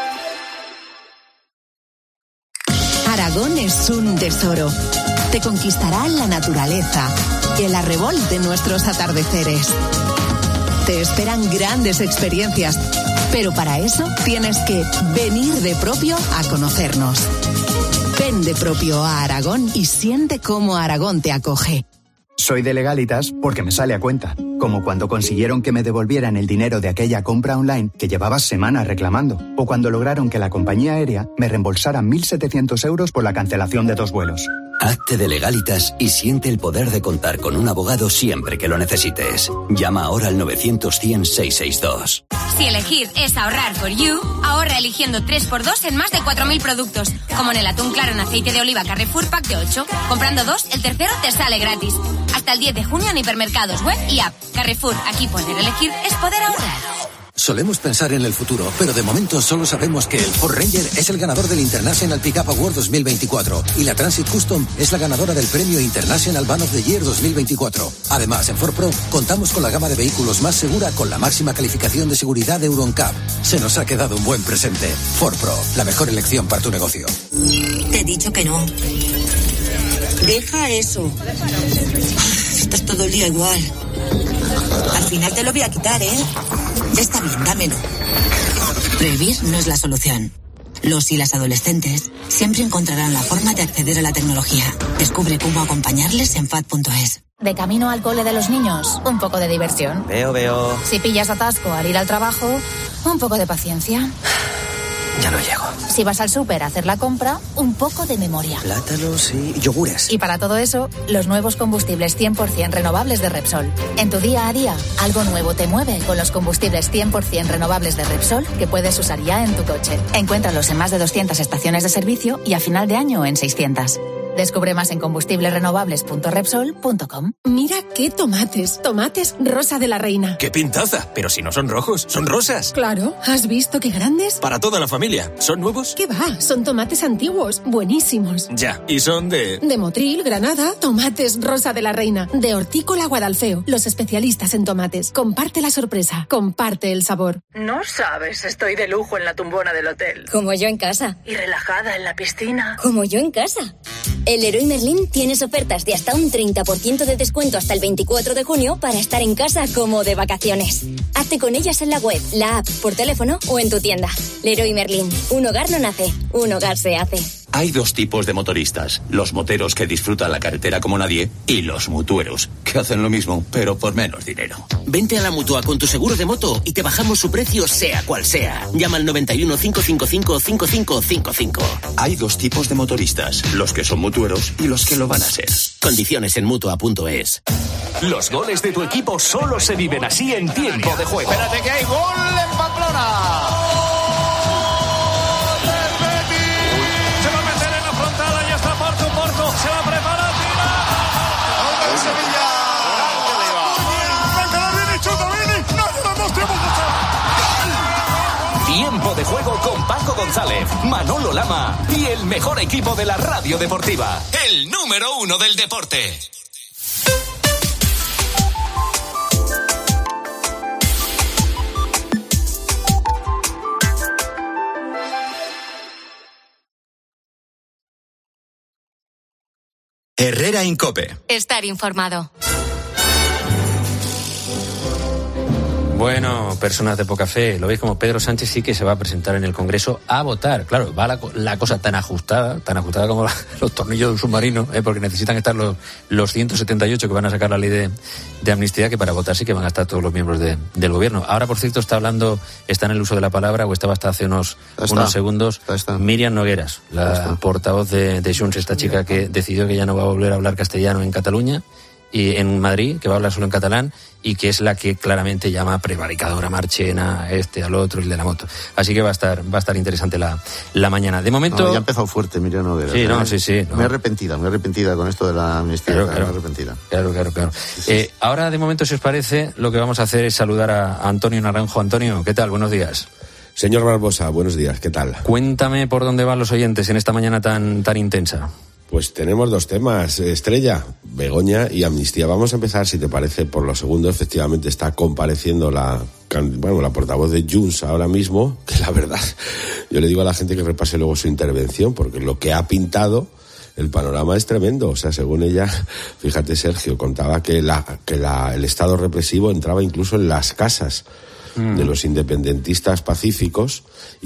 [SPEAKER 23] Aragón es un tesoro. Te conquistará la naturaleza, el arrebol de nuestros atardeceres. Te esperan grandes experiencias, pero para eso tienes que venir de propio a conocernos. Ven de propio a Aragón y siente cómo Aragón te acoge.
[SPEAKER 24] Soy de Legalitas porque me sale a cuenta, como cuando consiguieron que me devolvieran el dinero de aquella compra online que llevaba semanas reclamando, o cuando lograron que la compañía aérea me reembolsara mil setecientos euros por la cancelación de dos vuelos.
[SPEAKER 2] Hazte de Legalitas y siente el poder de contar con un abogado siempre que lo necesites. Llama ahora al novecientos cien seiscientos sesenta y dos.
[SPEAKER 22] Si elegir es ahorrar for you, ahorra eligiendo tres por dos en más de cuatro mil productos. Como en el atún claro en aceite de oliva Carrefour Pack de ocho. Comprando dos, el tercero te sale gratis. Hasta el diez de junio en hipermercados, web y app. Carrefour, aquí poder elegir es poder ahorrar.
[SPEAKER 25] Solemos pensar en el futuro, pero de momento solo sabemos que el Ford Ranger es el ganador del International Pickup Award dos mil veinticuatro y la Transit Custom es la ganadora del premio International Van of the Year dos mil veinticuatro. Además, en Ford Pro contamos con la gama de vehículos más segura con la máxima calificación de seguridad de Euro N C A P. Se nos ha quedado un buen presente. Ford Pro, la mejor elección para tu negocio.
[SPEAKER 26] Te he dicho que no. Deja eso. Estás todo el día igual. Al final te lo voy a quitar, ¿eh? Está bien, dámelo. Prohibir no es la solución. Los y las adolescentes siempre encontrarán la forma de acceder a la tecnología. Descubre cómo acompañarles en F A D punto es.
[SPEAKER 27] De camino al cole de los niños, un poco de diversión.
[SPEAKER 3] Veo, veo.
[SPEAKER 27] Si pillas atasco al ir al trabajo, un poco de paciencia.
[SPEAKER 1] Ya no llego.
[SPEAKER 27] Si vas al súper a hacer la compra, un poco de memoria.
[SPEAKER 1] Plátanos y yogures.
[SPEAKER 27] Y para todo eso, los nuevos combustibles cien por ciento renovables de Repsol. En tu día a día, algo nuevo te mueve con los combustibles cien por ciento renovables de Repsol que puedes usar ya en tu coche. Encuéntralos en más de doscientas estaciones de servicio y a final de año en seiscientas. Descubre más en combustibles renovables punto repsol punto com.
[SPEAKER 5] Mira qué tomates. Tomates Rosa de la Reina.
[SPEAKER 1] ¡Qué pintaza! Pero si no son rojos, son rosas.
[SPEAKER 5] Claro. ¿Has visto qué grandes?
[SPEAKER 1] Para toda la familia. ¿Son nuevos?
[SPEAKER 5] ¿Qué va? Son tomates antiguos. Buenísimos.
[SPEAKER 1] Ya. ¿Y son de...?
[SPEAKER 5] De Motril, Granada. Tomates Rosa de la Reina. De Hortícola Guadalfeo. Los especialistas en tomates. Comparte la sorpresa. Comparte el sabor.
[SPEAKER 7] No sabes, estoy de lujo en la tumbona del hotel.
[SPEAKER 11] Como yo en casa.
[SPEAKER 7] Y relajada en la piscina.
[SPEAKER 11] Como yo en casa. El Leroy Merlin tienes ofertas de hasta un treinta por ciento de descuento hasta el veinticuatro de junio para estar en casa como de vacaciones. Hazte con ellas en la web, la app, por teléfono o en tu tienda. Leroy Merlin. Un hogar no nace, un hogar se hace.
[SPEAKER 12] Hay dos tipos de motoristas, los moteros que disfrutan la carretera como nadie y los mutueros, que hacen lo mismo, pero por menos dinero.
[SPEAKER 13] Vente a la Mutua con tu seguro de moto y te bajamos su precio sea cual sea. Llama al noventa y uno, cinco cinco cinco, cinco cinco cinco cinco.
[SPEAKER 12] Hay dos tipos de motoristas, los que son mutueros y los que lo van a ser.
[SPEAKER 13] Condiciones en Mutua punto es.
[SPEAKER 14] Los goles de tu equipo solo se viven así en tiempo de juego.
[SPEAKER 28] Espérate que hay gol en Pamplona. Se va a preparar, tira. ¡Gol del Sevilla! ¡Venga, chuta, Vini! ¡No nos demostremos!
[SPEAKER 14] Tiempo de juego con Paco González, Manolo Lama y el mejor equipo de la radio deportiva. El número uno del deporte.
[SPEAKER 8] Herrera Incope.
[SPEAKER 22] Estar informado.
[SPEAKER 9] Bueno, personas de poca fe, lo veis como Pedro Sánchez sí que se va a presentar en el Congreso a votar. Claro, va la, la cosa tan ajustada, tan ajustada como la, los tornillos de un submarino, ¿eh? Porque necesitan estar los, los ciento setenta y ocho que van a sacar la ley de, de amnistía, que para votar sí que van a estar todos los miembros de, del gobierno. Ahora, por cierto, está hablando, está en el uso de la palabra, o estaba hasta hace unos, unos segundos, Míriam Nogueras, la portavoz de, de Junts, esta chica que decidió que ya no va a volver a hablar castellano en Cataluña y en Madrid, que va a hablar solo en catalán, y que es la que claramente llama prevaricadora, marchena, este, al otro, el de la moto. Así que va a estar va a estar interesante la, la mañana. De momento...
[SPEAKER 15] No, ya ha empezado fuerte, Miriam Nogueras.
[SPEAKER 9] Sí, no, sí, sí. No.
[SPEAKER 15] Me he arrepentida, me he arrepentida con esto de la amnistía.
[SPEAKER 9] Claro, claro,
[SPEAKER 15] me he arrepentida.
[SPEAKER 9] Claro, claro, claro. Eh, ahora, de momento, si os parece, lo que vamos a hacer es saludar a Antonio Naranjo. Antonio, ¿qué tal? Buenos días.
[SPEAKER 29] Señor Barbosa, buenos días, ¿qué tal?
[SPEAKER 9] Cuéntame por dónde van los oyentes en esta mañana tan, tan intensa.
[SPEAKER 29] Pues tenemos dos temas, Estrella, Begoña y amnistía. Vamos a empezar, si te parece, por lo segundo. Efectivamente está compareciendo la, bueno, la portavoz de Junts ahora mismo, que la verdad, yo le digo a la gente que repase luego su intervención, porque lo que ha pintado, el panorama es tremendo. O sea, según ella, fíjate, Sergio, contaba que, la, que la, el Estado represivo entraba incluso en las casas de los independentistas pacíficos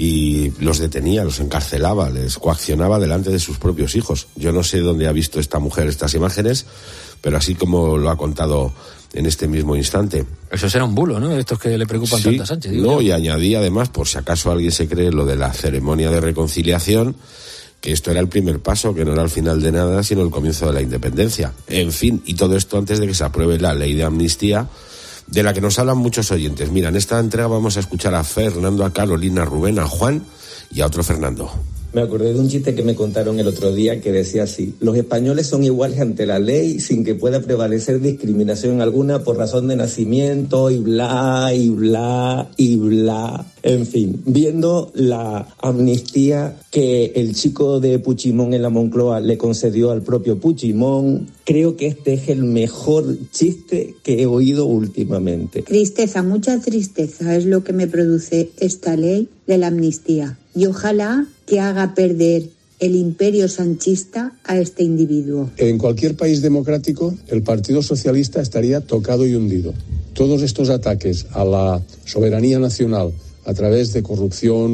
[SPEAKER 29] y los detenía, los encarcelaba, les coaccionaba delante de sus propios hijos. Yo no sé dónde ha visto esta mujer estas imágenes, pero así como lo ha contado en este mismo instante.
[SPEAKER 9] Eso será un bulo, ¿no? Estos que le preocupan
[SPEAKER 29] sí,
[SPEAKER 9] tanto a Sánchez. Digo
[SPEAKER 29] no,
[SPEAKER 9] yo.
[SPEAKER 29] Y añadí además, por si acaso alguien se cree lo de la ceremonia de reconciliación, que esto era el primer paso, que no era el final de nada, sino el comienzo de la independencia. En fin, y todo esto antes de que se apruebe la ley de amnistía, de la que nos hablan muchos oyentes. Mira, en esta entrega vamos a escuchar a Fernando, a Carolina, a Rubén, a Juan y a otro Fernando.
[SPEAKER 30] Me acordé de un chiste que me contaron el otro día que decía así: los españoles son iguales ante la ley sin que pueda prevalecer discriminación alguna por razón de nacimiento y bla, y bla, y bla. En fin, viendo la amnistía que el chico de Puigdemont en la Moncloa le concedió al propio Puigdemont, creo que este es el mejor chiste que he oído últimamente.
[SPEAKER 31] Tristeza, mucha tristeza es lo que me produce esta ley de la amnistía. Y ojalá que haga perder el imperio sanchista a este individuo.
[SPEAKER 32] En cualquier país democrático, el Partido Socialista estaría tocado y hundido. Todos estos ataques a la soberanía nacional a través de corrupción,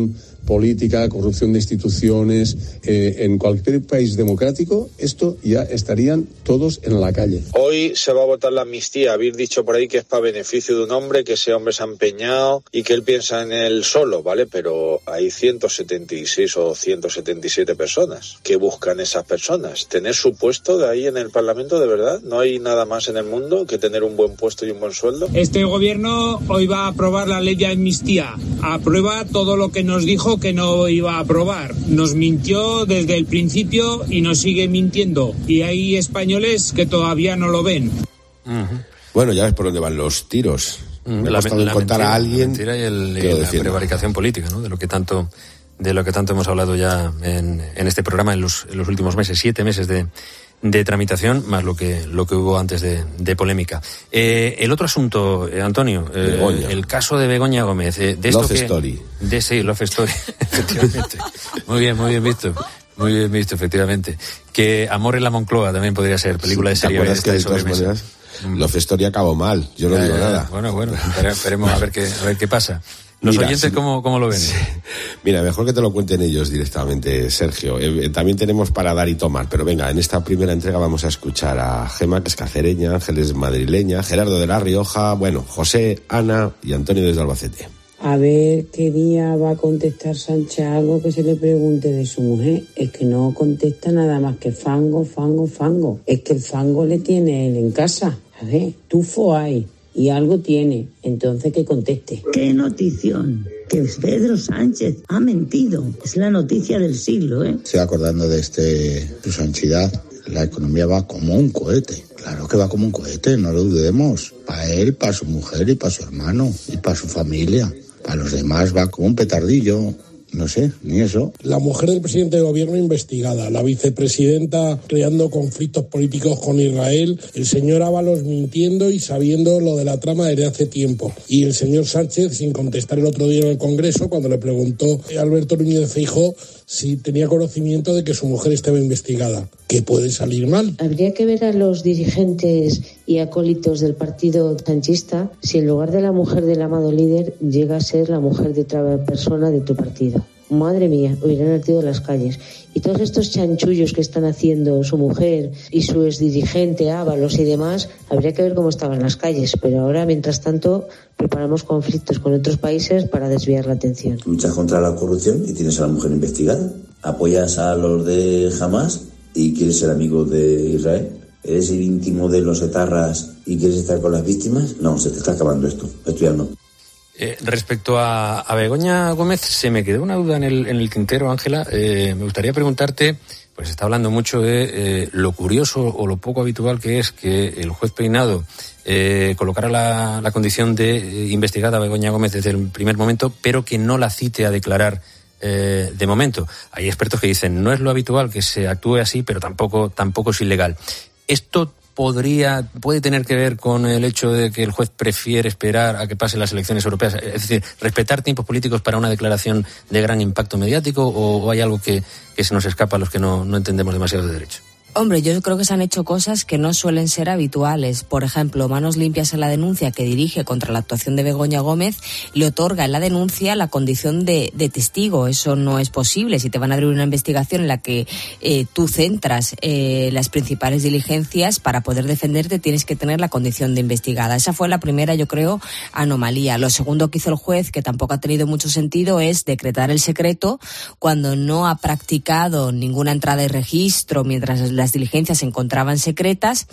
[SPEAKER 32] política, corrupción de instituciones. Eh, en cualquier país democrático, esto ya estarían todos en la calle.
[SPEAKER 2] Hoy se va a votar la amnistía. Habéis dicho por ahí que es para beneficio de un hombre, que ese hombre se ha empeñado y que él piensa en él solo, ¿vale? Pero hay ciento setenta y seis o ciento setenta y siete personas. ¿Qué buscan esas personas? ¿Tener su puesto de ahí en el Parlamento, de verdad? ¿No hay nada más en el mundo que tener un buen puesto y un buen sueldo?
[SPEAKER 4] Este gobierno hoy va a aprobar la ley de amnistía. Aprueba todo lo que nos dijo que no iba a aprobar. Nos mintió desde el principio y nos sigue mintiendo. Y hay españoles que todavía no lo ven.
[SPEAKER 29] Uh-huh. Bueno, ya ves por dónde van los tiros. Me ha
[SPEAKER 9] la,
[SPEAKER 29] costado
[SPEAKER 9] la
[SPEAKER 29] encontrar
[SPEAKER 9] mentira,
[SPEAKER 29] a alguien
[SPEAKER 9] la mentira y, el, y la prevaricación política, ¿no? De lo que tanto, de lo que tanto hemos hablado ya en, en este programa en los, en los últimos meses, siete meses de, de tramitación, más lo que lo que hubo antes de, de polémica. Eh, el otro asunto, eh, Antonio, eh, el caso de Begoña Gómez, eh, de esto
[SPEAKER 29] Love
[SPEAKER 9] que,
[SPEAKER 29] Story.
[SPEAKER 9] De sí, Love Story, efectivamente. Muy bien, muy bien visto. Muy bien visto, efectivamente. Que Amor en la Moncloa también podría ser película de serie.
[SPEAKER 29] ¿Te acuerdas que de todas maneras Love Story acabó mal? Yo no
[SPEAKER 9] ya,
[SPEAKER 29] digo
[SPEAKER 9] ya,
[SPEAKER 29] nada.
[SPEAKER 9] Bueno, bueno, esperemos a ver qué, a ver qué pasa. Los
[SPEAKER 29] Mira,
[SPEAKER 9] oyentes,
[SPEAKER 29] sí,
[SPEAKER 9] ¿cómo, ¿cómo lo ven?
[SPEAKER 29] Sí. Mira, mejor que te lo cuenten ellos directamente, Sergio. Eh, también tenemos para dar y tomar, pero venga, en esta primera entrega vamos a escuchar a Gema, que es cacereña, Ángeles madrileña, Gerardo de La Rioja, bueno, José, Ana y Antonio desde Albacete.
[SPEAKER 6] A ver qué día va a contestar Sánchez algo que se le pregunte de su mujer. Es que no contesta nada más que fango, fango, fango. Es que el fango le tiene él en casa. A ver, tufo hay y algo tiene, entonces que conteste.
[SPEAKER 10] ¡Qué notición! Que Pedro Sánchez ha mentido. Es la noticia del siglo, ¿eh?
[SPEAKER 16] Estoy acordando de este, su Sanchidad. La economía va como un cohete. Claro que va como un cohete, no lo dudemos. Para él, para su mujer y para su hermano y para su familia. Para los demás va como un petardillo. No sé, ni eso.
[SPEAKER 17] La mujer del presidente de gobierno investigada, la vicepresidenta creando conflictos políticos con Israel, el señor Ábalos mintiendo y sabiendo lo de la trama desde hace tiempo. Y el señor Sánchez sin contestar el otro día en el Congreso cuando le preguntó a Alberto Núñez de Feijóo si tenía conocimiento de que su mujer estaba investigada. ¿Qué puede salir mal?
[SPEAKER 18] Habría que ver a los dirigentes y acólitos del partido sanchista si en lugar de la mujer del amado líder llega a ser la mujer de otra persona de tu partido. Madre mía, hubieran ardido las calles. Y todos estos chanchullos que están haciendo su mujer y su exdirigente Ábalos y demás, habría que ver cómo estaban las calles. Pero ahora, mientras tanto, preparamos conflictos con otros países para desviar la atención.
[SPEAKER 19] Luchas contra la corrupción y tienes a la mujer investigada. Apoyas a los de Hamas y quieres ser amigo de Israel. ¿Eres el íntimo de los etarras y quieres estar con las víctimas? No, se te está acabando esto. Esto ya no.
[SPEAKER 9] Eh, respecto a, a Begoña Gómez, se me quedó una duda en el, en el tintero, Ángela. Eh, me gustaría preguntarte, pues se está hablando mucho de eh, lo curioso o lo poco habitual que es que el juez Peinado eh, colocara la, la condición de eh, investigada a Begoña Gómez desde el primer momento, pero que no la cite a declarar eh, de momento. Hay expertos que dicen, no es lo habitual que se actúe así, pero tampoco, tampoco es ilegal. Esto podría, puede tener que ver con el hecho de que el juez prefiere esperar a que pasen las elecciones europeas, es decir, respetar tiempos políticos para una declaración de gran impacto mediático, o, o hay algo que, que se nos escapa a los que no, no entendemos demasiado de derecho.
[SPEAKER 20] Hombre, yo creo que se han hecho cosas que no suelen ser habituales. Por ejemplo, manos limpias en la denuncia que dirige contra la actuación de Begoña Gómez le otorga en la denuncia la condición de, de testigo. Eso no es posible. Si te van a abrir una investigación en la que eh, tú centras eh, las principales diligencias, para poder defenderte tienes que tener la condición de investigada. Esa fue la primera, yo creo, anomalía. Lo segundo que hizo el juez, que tampoco ha tenido mucho sentido, es decretar el secreto cuando no ha practicado ninguna entrada y registro mientras la las diligencias se encontraban secretas,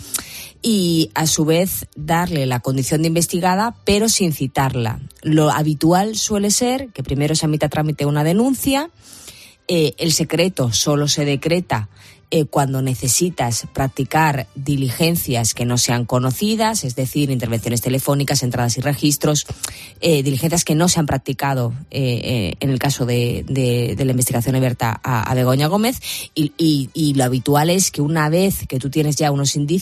[SPEAKER 20] y a su vez darle la condición de investigada pero sin citarla. Lo habitual suele ser que primero se admita a trámite una denuncia, eh, el secreto solo se decreta Eh, cuando necesitas practicar diligencias que no sean conocidas, es decir, intervenciones telefónicas, entradas y registros, eh, diligencias que no se han practicado eh, eh, en el caso de, de, de la investigación abierta a, a Begoña Gómez, y, y, y lo habitual es que una vez que tú tienes ya unos indicios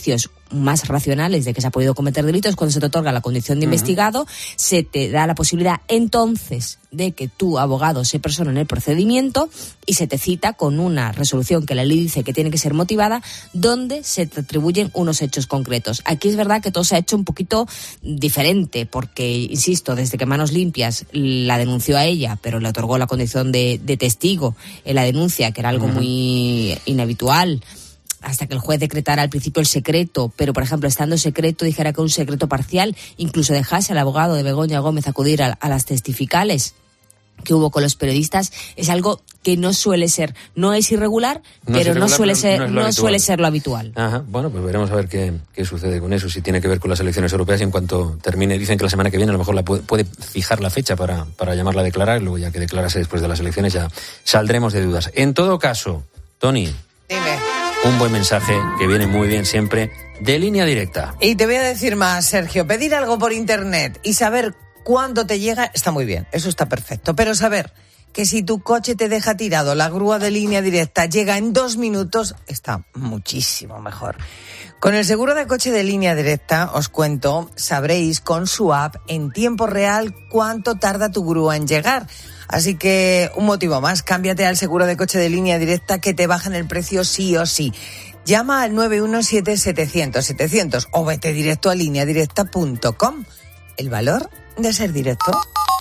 [SPEAKER 20] más racionales de que se ha podido cometer delitos, cuando se te otorga la condición de uh-huh. investigado, se te da la posibilidad entonces de que tu abogado se persone en el procedimiento y se te cita con una resolución que la ley dice que tiene que ser motivada, donde se te atribuyen unos hechos concretos. Aquí es verdad que todo se ha hecho un poquito diferente, porque, insisto, desde que Manos Limpias la denunció a ella, pero le otorgó la condición de, de testigo en la denuncia, que era algo uh-huh. muy inhabitual, hasta que el juez decretara al principio el secreto, pero, por ejemplo, estando secreto, dijera que un secreto parcial, incluso dejase al abogado de Begoña Gómez acudir a, a las testificales que hubo con los periodistas, es algo que no suele ser, no es irregular, no pero es irregular, no suele pero ser, no, no suele ser lo habitual.
[SPEAKER 9] Ajá. Bueno, pues veremos a ver qué, qué sucede con eso, si tiene que ver con las elecciones europeas, y en cuanto termine, dicen que la semana que viene a lo mejor la puede, puede fijar la fecha para, para llamarla a declarar, y luego ya que declarase después de las elecciones ya saldremos de dudas. En todo caso, Toni,
[SPEAKER 1] dime.
[SPEAKER 9] Un buen mensaje que viene muy bien siempre de Línea Directa.
[SPEAKER 1] Y te voy a decir más, Sergio, pedir algo por internet y saber cuándo te llega está muy bien, eso está perfecto, pero saber que si tu coche te deja tirado, la grúa de Línea Directa llega en dos minutos, está muchísimo mejor. Con el seguro de coche de Línea Directa, os cuento, sabréis con su app en tiempo real cuánto tarda tu grúa en llegar. Así que un motivo más, cámbiate al seguro de coche de Línea Directa, que te bajan el precio sí o sí. Llama al nueve uno siete setecientos setecientos o vete directo a línea directa punto com. El valor de ser directo.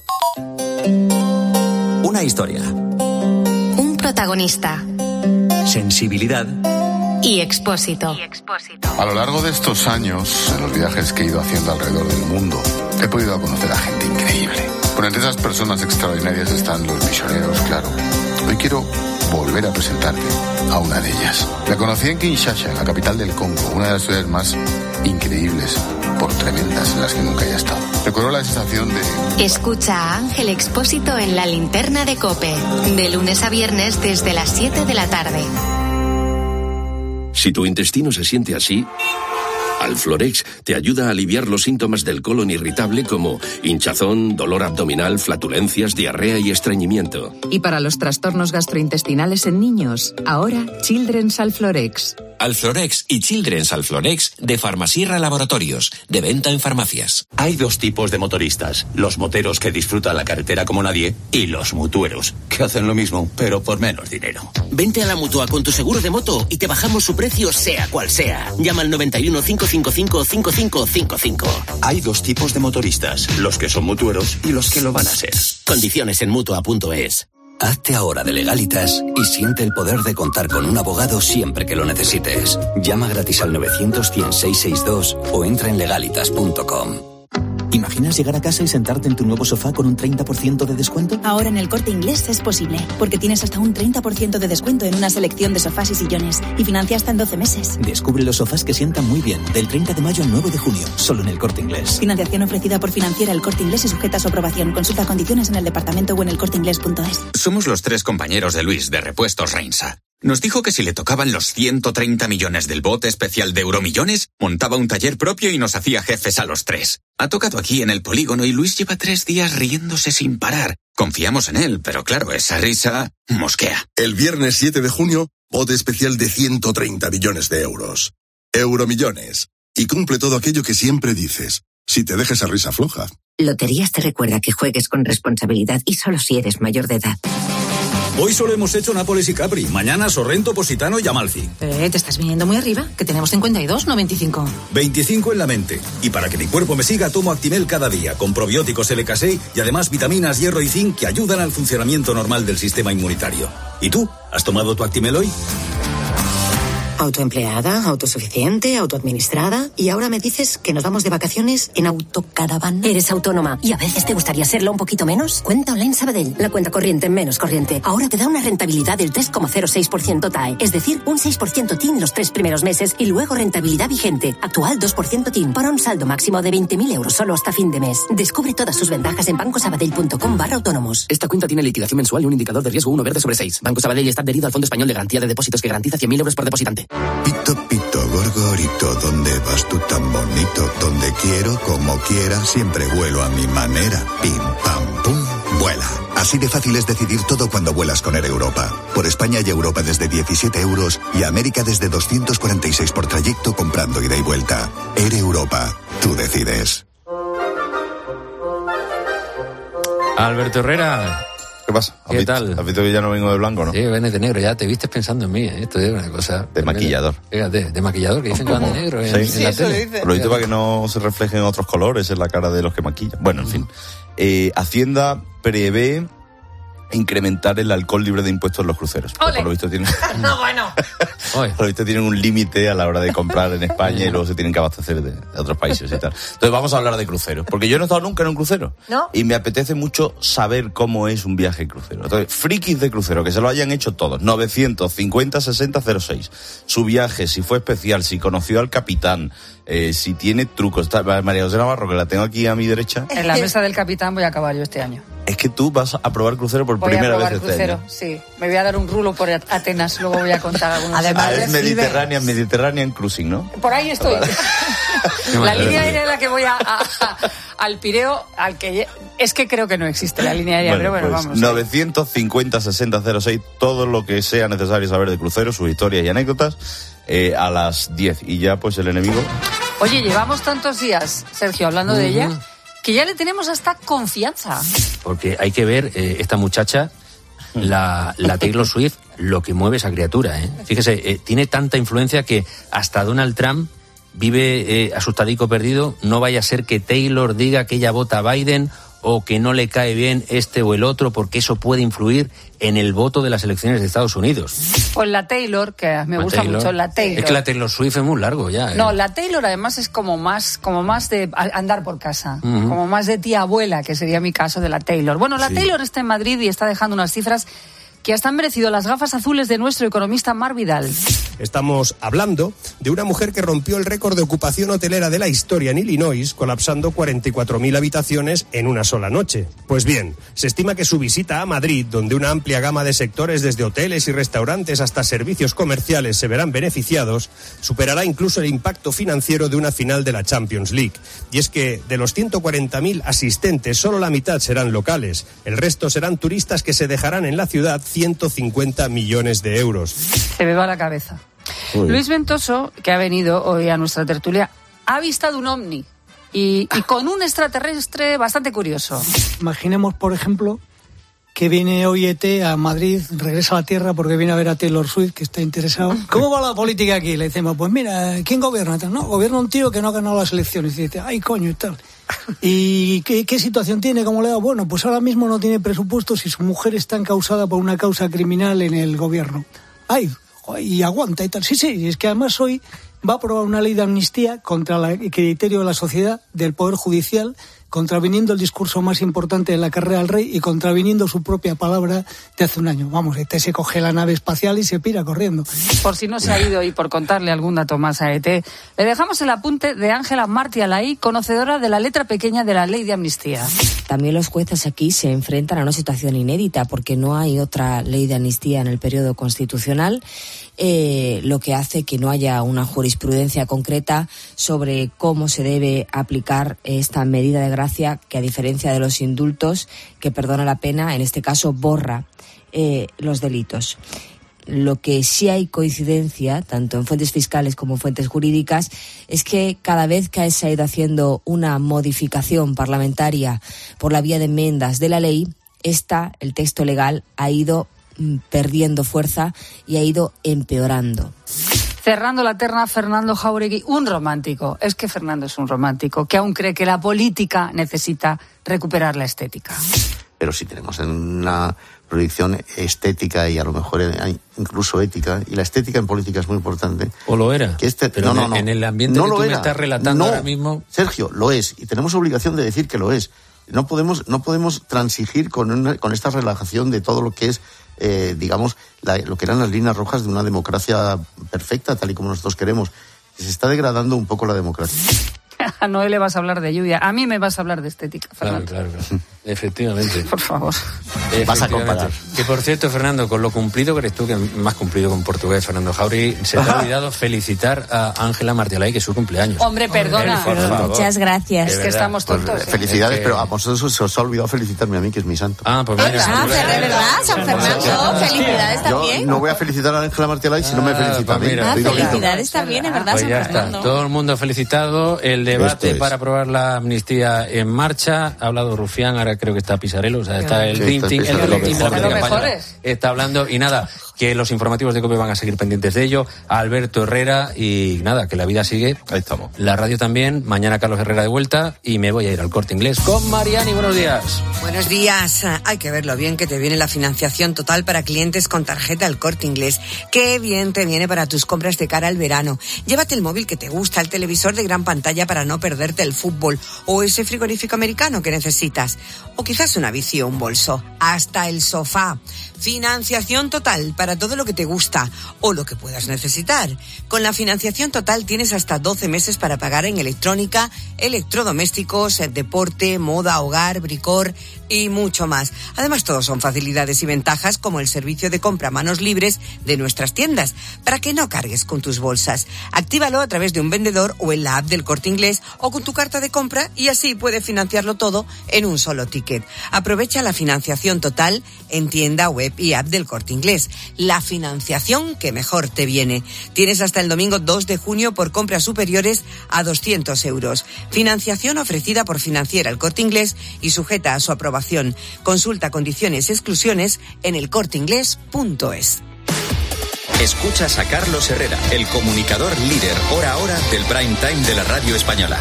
[SPEAKER 8] Una historia.
[SPEAKER 22] Un protagonista.
[SPEAKER 8] Sensibilidad.
[SPEAKER 22] Y Expósito.
[SPEAKER 3] A lo largo de estos años, en los viajes que he ido haciendo alrededor del mundo, he podido conocer a gente increíble. Pero entre esas personas extraordinarias están los misioneros, claro. Hoy quiero volver a presentarte a una de ellas. La conocí en Kinshasa, en la capital del Congo, una de las ciudades más increíbles, por tremendas, en las que nunca haya estado. Recuerdo la sensación de...
[SPEAKER 22] Escucha a Ángel Expósito en La Linterna de COPE, de lunes a viernes desde las siete de la tarde.
[SPEAKER 5] Si tu intestino se siente así, Alflorex te ayuda a aliviar los síntomas del colon irritable como hinchazón, dolor abdominal, flatulencias, diarrea y estreñimiento.
[SPEAKER 7] Y para los trastornos gastrointestinales en niños, ahora Children's Alflorex.
[SPEAKER 11] Alflorex y Children's Alflorex de Farmasierra Laboratorios, de venta en farmacias.
[SPEAKER 12] Hay dos tipos de motoristas, los moteros que disfrutan la carretera como nadie y los mutueros, que hacen lo mismo, pero por menos dinero.
[SPEAKER 13] Vente a la Mutua con tu seguro de moto y te bajamos su precio sea cual sea. Llama al noventa y uno, cinco cinco cinco, cinco cinco cinco cinco.
[SPEAKER 12] Hay dos tipos de motoristas, los que son mutueros y los que lo van a ser.
[SPEAKER 13] Condiciones en Mutua punto es.
[SPEAKER 21] Hazte ahora de Legalitas y siente el poder de contar con un abogado siempre que lo necesites. Llama gratis al novecientos, cien, seiscientos sesenta y dos o entra en legalitas punto com.
[SPEAKER 23] ¿Imaginas llegar a casa y sentarte en tu nuevo sofá con un treinta por ciento de descuento?
[SPEAKER 24] Ahora en El Corte Inglés es posible, porque tienes hasta un treinta por ciento de descuento en una selección de sofás y sillones y financia hasta en doce meses.
[SPEAKER 23] Descubre los sofás que sientan muy bien, del treinta de mayo al nueve de junio, solo en El Corte Inglés.
[SPEAKER 24] Financiación ofrecida por Financiera El Corte Inglés y sujeta a su aprobación. Consulta condiciones en el departamento o en el corte inglés punto es.
[SPEAKER 25] Somos los tres compañeros de Luis, de Repuestos Reinsa. Nos dijo que si le tocaban los ciento treinta millones del bote especial de Euromillones, montaba un taller propio y nos hacía jefes a los tres. Ha tocado aquí en el polígono y Luis lleva tres días riéndose sin parar. Confiamos en él, pero claro, esa risa mosquea.
[SPEAKER 26] El viernes siete de junio, bote especial de ciento treinta millones de euros. Euromillones. Y cumple todo aquello que siempre dices, si te dejas esa risa floja.
[SPEAKER 27] Loterías te recuerda que juegues con responsabilidad y solo si eres mayor de edad.
[SPEAKER 33] Hoy solo hemos hecho Nápoles y Capri. Mañana Sorrento, Positano y Amalfi.
[SPEAKER 34] Eh, te estás viniendo muy arriba, que tenemos cincuenta y dos, no veinticinco.
[SPEAKER 33] veinticinco en la mente. Y para que mi cuerpo me siga, tomo Actimel cada día, con probióticos L K seis y además vitaminas, hierro y zinc que ayudan al funcionamiento normal del sistema inmunitario. ¿Y tú? ¿Has tomado tu Actimel hoy?
[SPEAKER 27] Autoempleada, autosuficiente, autoadministrada. Y ahora me dices que nos vamos de vacaciones en autocaravana.
[SPEAKER 35] Eres autónoma y a veces te gustaría serlo un poquito menos. Cuenta Online Sabadell. La cuenta corriente menos corriente. Ahora te da una rentabilidad del tres coma cero seis por ciento T A E. Es decir, un seis por ciento T I N los tres primeros meses y luego rentabilidad vigente. Actual dos por ciento T I N. Para un saldo máximo de veinte mil euros solo hasta fin de mes. Descubre todas sus ventajas en bancosabadell.com barra autónomos.
[SPEAKER 36] Esta cuenta tiene liquidación mensual y un indicador de riesgo uno verde sobre seis. Banco Sabadell está adherido al Fondo Español de Garantía de Depósitos que garantiza cien mil euros por depositante.
[SPEAKER 37] Pito, pito, gorgorito, ¿dónde vas tú tan bonito? Donde quiero, como quiera, siempre vuelo a mi manera. Pim, pam, pum. Vuela. Así de fácil es decidir todo cuando vuelas con Air Europa. Por España y Europa desde diecisiete euros y América desde doscientos cuarenta y seis por trayecto comprando ida y vuelta. Air Europa. Tú decides.
[SPEAKER 2] Alberto Herrera.
[SPEAKER 4] ¿Qué pasa?
[SPEAKER 2] ¿Qué tal?
[SPEAKER 4] Has visto que ya no vengo de blanco, ¿no?
[SPEAKER 2] Sí, vienes de negro, ya te vistes pensando en mí, ¿eh? Esto es una cosa...
[SPEAKER 4] De maquillador.
[SPEAKER 2] Fíjate, de maquillador, que dicen que van de negro en,
[SPEAKER 4] sí,
[SPEAKER 2] en la
[SPEAKER 4] sí,
[SPEAKER 2] tele.
[SPEAKER 4] Dice. Lo dicho para que no se reflejen otros colores en la cara de los que maquillan. Bueno, en fin. Eh, Hacienda prevé incrementar el alcohol libre de impuestos en los cruceros. Por lo visto tienen...
[SPEAKER 1] No, bueno.
[SPEAKER 4] Por lo visto tienen un límite a la hora de comprar en España y luego se tienen que abastecer de, de otros países y tal. Entonces vamos a hablar de cruceros, porque yo no he estado nunca en un crucero.
[SPEAKER 1] ¿No?
[SPEAKER 4] Y me apetece mucho saber cómo es un viaje en crucero. Entonces, frikis de crucero, que se lo hayan hecho todos. novecientos cincuenta sesenta cero seis. Su viaje, si fue especial, si conoció al capitán, eh, si tiene trucos. Está María José Navarro, que la tengo aquí a mi derecha.
[SPEAKER 6] En la mesa del capitán voy a acabar yo este año.
[SPEAKER 4] Es que tú vas a probar crucero por
[SPEAKER 6] voy
[SPEAKER 4] primera
[SPEAKER 6] a probar
[SPEAKER 4] vez este
[SPEAKER 6] crucero,
[SPEAKER 4] año.
[SPEAKER 6] Sí. Me voy a dar un rulo por Atenas, luego voy a contar algunos.
[SPEAKER 1] Además,
[SPEAKER 4] es Mediterranean, Mediterranean Cruising, ¿no?
[SPEAKER 6] Por ahí estoy. La línea aérea en la que voy a, a, a, al Pireo, al que es que creo que no existe la línea aérea, bueno, pero bueno,
[SPEAKER 4] pues
[SPEAKER 6] vamos.
[SPEAKER 4] novecientos cincuenta sesenta cero seis, todo lo que sea necesario saber de crucero, sus historias y anécdotas, eh, a las diez. Y ya, pues, el enemigo...
[SPEAKER 6] Oye, llevamos tantos días, Sergio, hablando uh-huh. de ella, que ya le tenemos hasta confianza.
[SPEAKER 2] Porque hay que ver, eh, esta muchacha, la, la Taylor Swift, lo que mueve esa criatura, ¿eh? Fíjese, eh, tiene tanta influencia que hasta Donald Trump vive eh, asustadico perdido. No vaya a ser que Taylor diga que ella vota a Biden o que no le cae bien este o el otro, porque eso puede influir en el voto de las elecciones de Estados Unidos.
[SPEAKER 6] Pues la Taylor, que me
[SPEAKER 2] la
[SPEAKER 6] gusta
[SPEAKER 2] Taylor.
[SPEAKER 6] mucho, la Taylor.
[SPEAKER 2] Es que la Taylor Swift es muy largo ya. ¿eh?
[SPEAKER 6] No, la Taylor además es como más, como más de andar por casa,
[SPEAKER 2] uh-huh.
[SPEAKER 6] como más de tía abuela, que sería mi caso de la Taylor. Bueno, la sí. Taylor está en Madrid y está dejando unas cifras que hasta han merecido las gafas azules de nuestro economista Mar Vidal.
[SPEAKER 9] Estamos hablando de una mujer que rompió el récord de ocupación hotelera de la historia en Illinois, colapsando cuarenta y cuatro mil habitaciones en una sola noche. Pues bien, se estima que su visita a Madrid, donde una amplia gama de sectores desde hoteles y restaurantes hasta servicios comerciales se verán beneficiados, superará incluso el impacto financiero de una final de la Champions League. Y es que de los ciento cuarenta mil asistentes, solo la mitad serán locales. El resto serán turistas que se dejarán en la ciudad ciento cincuenta millones de euros.
[SPEAKER 6] Se me va la cabeza. Uy. Luis Ventoso, que ha venido hoy a nuestra tertulia, ha avistado un ovni y, y con un extraterrestre bastante curioso.
[SPEAKER 10] Imaginemos, por ejemplo, que viene hoy E T a Madrid, regresa a la Tierra porque viene a ver a Taylor Swift, que está interesado. ¿Cómo va la política aquí? Le decimos, pues mira, ¿quién gobierna? No, gobierna un tío que no ha ganado las elecciones. Y dice, ay, coño, y tal. ¿Y qué, qué situación tiene? ¿Cómo le da? Bueno, pues ahora mismo no tiene presupuestos y su mujer está encausada por una causa criminal en el gobierno. Ay, y aguanta y tal. Sí, sí, es que además hoy va a aprobar una ley de amnistía contra el criterio de la sociedad, del Poder Judicial, contraviniendo el discurso más importante de la carrera del rey y contraviniendo su propia palabra de hace un año. Vamos, E T se coge la nave espacial y se pira corriendo.
[SPEAKER 6] Por si no se ha ido y por contarle algún dato más a E T, le dejamos el apunte de Ángela Martí Alaí, conocedora de la letra pequeña de la ley de amnistía.
[SPEAKER 14] También los jueces aquí se enfrentan a una situación inédita porque no hay otra ley de amnistía en el periodo constitucional, eh, lo que hace que no haya una jurisprudencia concreta sobre cómo se debe aplicar esta medida de gracia que, a diferencia de los indultos que perdona la pena, en este caso borra eh, los delitos. Lo que sí hay coincidencia, tanto en fuentes fiscales como en fuentes jurídicas, es que cada vez que se ha ido haciendo una modificación parlamentaria por la vía de enmiendas de la ley, esta, el texto legal, ha ido mm, perdiendo fuerza y ha ido empeorando.
[SPEAKER 6] Cerrando la terna, Fernando Jáuregui, un romántico. Es que Fernando es un romántico, que aún cree que la política necesita recuperar la estética.
[SPEAKER 15] Pero si tenemos una proyección estética y a lo mejor incluso ética, y la estética en política es muy importante.
[SPEAKER 2] ¿O lo era?
[SPEAKER 15] Que este,
[SPEAKER 2] Pero
[SPEAKER 15] no,
[SPEAKER 2] en,
[SPEAKER 15] no, no,
[SPEAKER 2] en el ambiente
[SPEAKER 15] no
[SPEAKER 2] que tú
[SPEAKER 15] era.
[SPEAKER 2] me estás relatando
[SPEAKER 15] no,
[SPEAKER 2] ahora mismo...
[SPEAKER 15] Sergio, lo es, y tenemos obligación de decir que lo es. No podemos, no podemos transigir con, una, con esta relajación de todo lo que es, eh, digamos, la, lo que eran las líneas rojas de una democracia perfecta, tal y como nosotros queremos. Se está degradando un poco la democracia.
[SPEAKER 6] A Noé le vas a hablar de lluvia. A mí me vas a hablar de estética,
[SPEAKER 2] Claro,
[SPEAKER 6] Fernando.
[SPEAKER 2] claro, claro. Efectivamente.
[SPEAKER 6] Por favor.
[SPEAKER 15] Vas a comparar.
[SPEAKER 2] Que por cierto, Fernando, con lo cumplido que eres tú, que más cumplido con portugués, Fernando Jauri, se te ha olvidado felicitar a Ángela Martialay, que es su cumpleaños.
[SPEAKER 6] Hombre, perdona.
[SPEAKER 2] Por favor.
[SPEAKER 14] Muchas gracias.
[SPEAKER 6] Es que estamos tontos.
[SPEAKER 15] Pues,
[SPEAKER 6] ¿eh?
[SPEAKER 15] felicidades,
[SPEAKER 2] Es que-
[SPEAKER 15] pero a vosotros se os ha olvidado felicitarme a mí, que es mi santo.
[SPEAKER 2] Ah, pues mira.
[SPEAKER 14] Ah, de verdad, San Fernando, felicidades
[SPEAKER 15] Yo
[SPEAKER 14] también.
[SPEAKER 15] no voy a felicitar a Ángela Martialay si no me
[SPEAKER 2] Ah,
[SPEAKER 15] felicita a
[SPEAKER 2] pues
[SPEAKER 15] mí.
[SPEAKER 2] mira.
[SPEAKER 14] Ah,
[SPEAKER 15] Estoy loquito.
[SPEAKER 14] felicidades también, es verdad,
[SPEAKER 2] Pues
[SPEAKER 14] San
[SPEAKER 2] ya está,
[SPEAKER 14] Fernando.
[SPEAKER 2] todo el mundo felicitado, el debate
[SPEAKER 4] Esto es.
[SPEAKER 2] para aprobar la amnistía en marcha, ha hablado Rufián, ahora creo que está Pisarello, o sea, está el
[SPEAKER 15] Sí,
[SPEAKER 2] Dream
[SPEAKER 15] está
[SPEAKER 2] Team, el
[SPEAKER 15] Pisarello,
[SPEAKER 2] Dream Team
[SPEAKER 15] mejor
[SPEAKER 2] de
[SPEAKER 15] de
[SPEAKER 2] la
[SPEAKER 6] los
[SPEAKER 2] campaña,
[SPEAKER 6] mejores.
[SPEAKER 2] está hablando, y nada, que los informativos de COPE van a seguir pendientes de ello, a Alberto Herrera, y nada, que la vida sigue.
[SPEAKER 4] Ahí estamos.
[SPEAKER 2] La radio también, mañana Carlos Herrera de vuelta, y me voy a ir al Corte Inglés con Mariani, buenos días.
[SPEAKER 3] Buenos días. Hay que ver lo bien que te viene la financiación total para clientes con tarjeta El Corte Inglés. Qué bien te viene para tus compras de cara al verano. Llévate el móvil que te gusta, el televisor de gran pantalla para no perderte el fútbol, o ese frigorífico americano que necesitas, o quizás una bici o un bolso, hasta el sofá. Financiación total para todo lo que te gusta o lo que puedas necesitar. Con la financiación total tienes hasta doce meses para pagar en electrónica, electrodomésticos, deporte, moda, hogar, bricor y mucho más. Además, todos son facilidades y ventajas como el servicio de compra a manos libres de nuestras tiendas, para que no cargues con tus bolsas. Actívalo a través de un vendedor o en la app del Corte Inglés o con tu carta de compra, y así puedes financiarlo todo en un solo ticket. Aprovecha la financiación total en tienda, web y app del Corte Inglés. La financiación que mejor te viene. Tienes hasta el domingo dos de junio por compras superiores a doscientos euros. Financiación ofrecida por Financiera El Corte Inglés y sujeta a su aprobación. Consulta condiciones y exclusiones en el corte inglés punto es.
[SPEAKER 25] Escuchas a Carlos Herrera, el comunicador líder hora a hora del prime time de la radio española.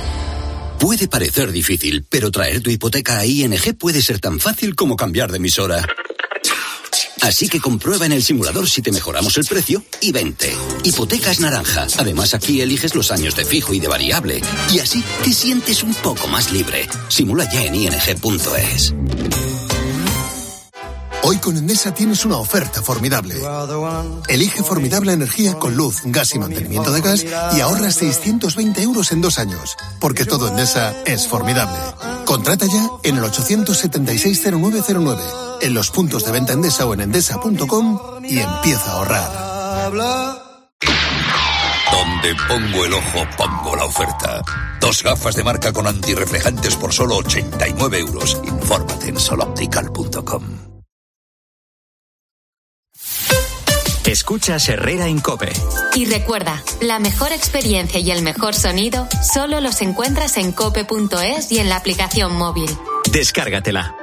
[SPEAKER 21] Puede parecer difícil, pero traer tu hipoteca a I N G puede ser tan fácil como cambiar de emisora. Así que comprueba en el simulador si te mejoramos el precio y vente. Hipotecas naranja. Además, aquí eliges los años de fijo y de variable. Y así te sientes un poco más libre. Simula ya en I N G punto es.
[SPEAKER 5] Hoy con Endesa tienes una oferta formidable. Elige formidable energía con luz, gas y mantenimiento de gas y ahorras seiscientos veinte euros en dos años. Porque todo Endesa es formidable. Contrata ya en el ochocientos setenta y seis cero nueve cero nueve, en los puntos de venta Endesa o en endesa punto com y empieza a ahorrar.
[SPEAKER 7] Donde pongo el ojo, pongo la oferta. Dos gafas de marca con antirreflejantes por solo ochenta y nueve euros. Infórmate en soloptical punto com.
[SPEAKER 25] Escuchas Herrera en COPE.
[SPEAKER 8] Y recuerda, la mejor experiencia y el mejor sonido solo los encuentras en cope punto es y en la aplicación móvil.
[SPEAKER 25] Descárgatela.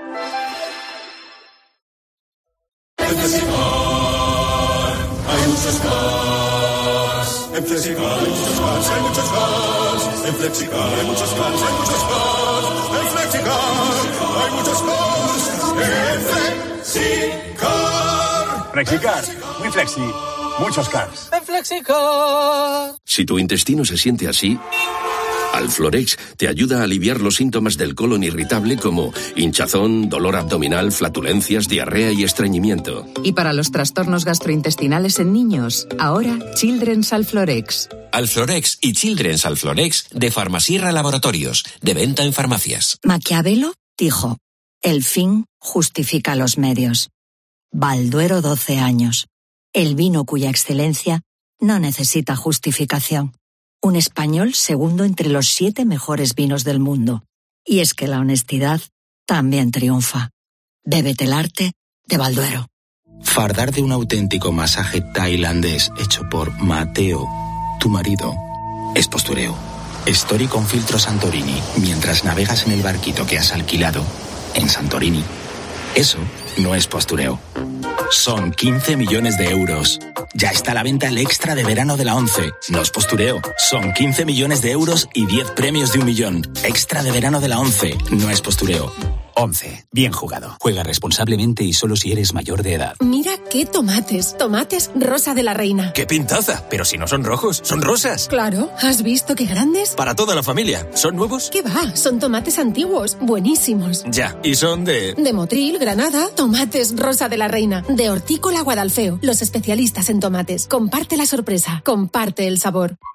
[SPEAKER 11] En Flexicar hay muchos cars. En Flexicar hay muchos cars, hay muchos cars. En Flexicar hay muchos cars, hay muchos cars. En Flexicar hay muchos cars. En Flexicar.
[SPEAKER 12] Flexicar, muy flexi, muchos cars.
[SPEAKER 10] En Flexicar.
[SPEAKER 21] Si tu intestino se siente así, Alflorex te ayuda a aliviar los síntomas del colon irritable como hinchazón, dolor abdominal, flatulencias, diarrea y estreñimiento.
[SPEAKER 16] Y para los trastornos gastrointestinales en niños, ahora Children's Alflorex.
[SPEAKER 21] Alflorex y Children's Alflorex de Farmasierra Laboratorios, de venta en farmacias.
[SPEAKER 27] Maquiavelo dijo, el fin justifica los medios. Balduero doce años. El vino cuya excelencia no necesita justificación. Un español segundo entre los siete mejores vinos del mundo. Y es que la honestidad también triunfa. Bébete el arte de Balduero.
[SPEAKER 17] Fardar de un auténtico masaje tailandés hecho por Mateo, tu marido, es postureo. Story con filtro Santorini mientras navegas en el barquito que has alquilado en Santorini. Eso no es postureo. Son quince millones de euros. Ya está a la venta el extra de verano de la ONCE. No es postureo. Son quince millones de euros y diez premios de un millón. Extra de verano de la ONCE. No es postureo.
[SPEAKER 12] once. Bien jugado. Juega responsablemente y solo si eres mayor de edad.
[SPEAKER 18] Mira qué tomates. Tomates Rosa de la Reina.
[SPEAKER 12] ¡Qué pintaza! Pero si no son rojos, son rosas.
[SPEAKER 18] Claro. ¿Has visto qué grandes?
[SPEAKER 12] Para toda la familia. ¿Son nuevos?
[SPEAKER 18] ¿Qué va? Son tomates antiguos. Buenísimos.
[SPEAKER 12] Ya. ¿Y son de...?
[SPEAKER 18] De Motril, Granada. Tomates Rosa de la Reina. De Hortícola Guadalfeo. Los especialistas en tomates. Comparte la sorpresa. Comparte el sabor.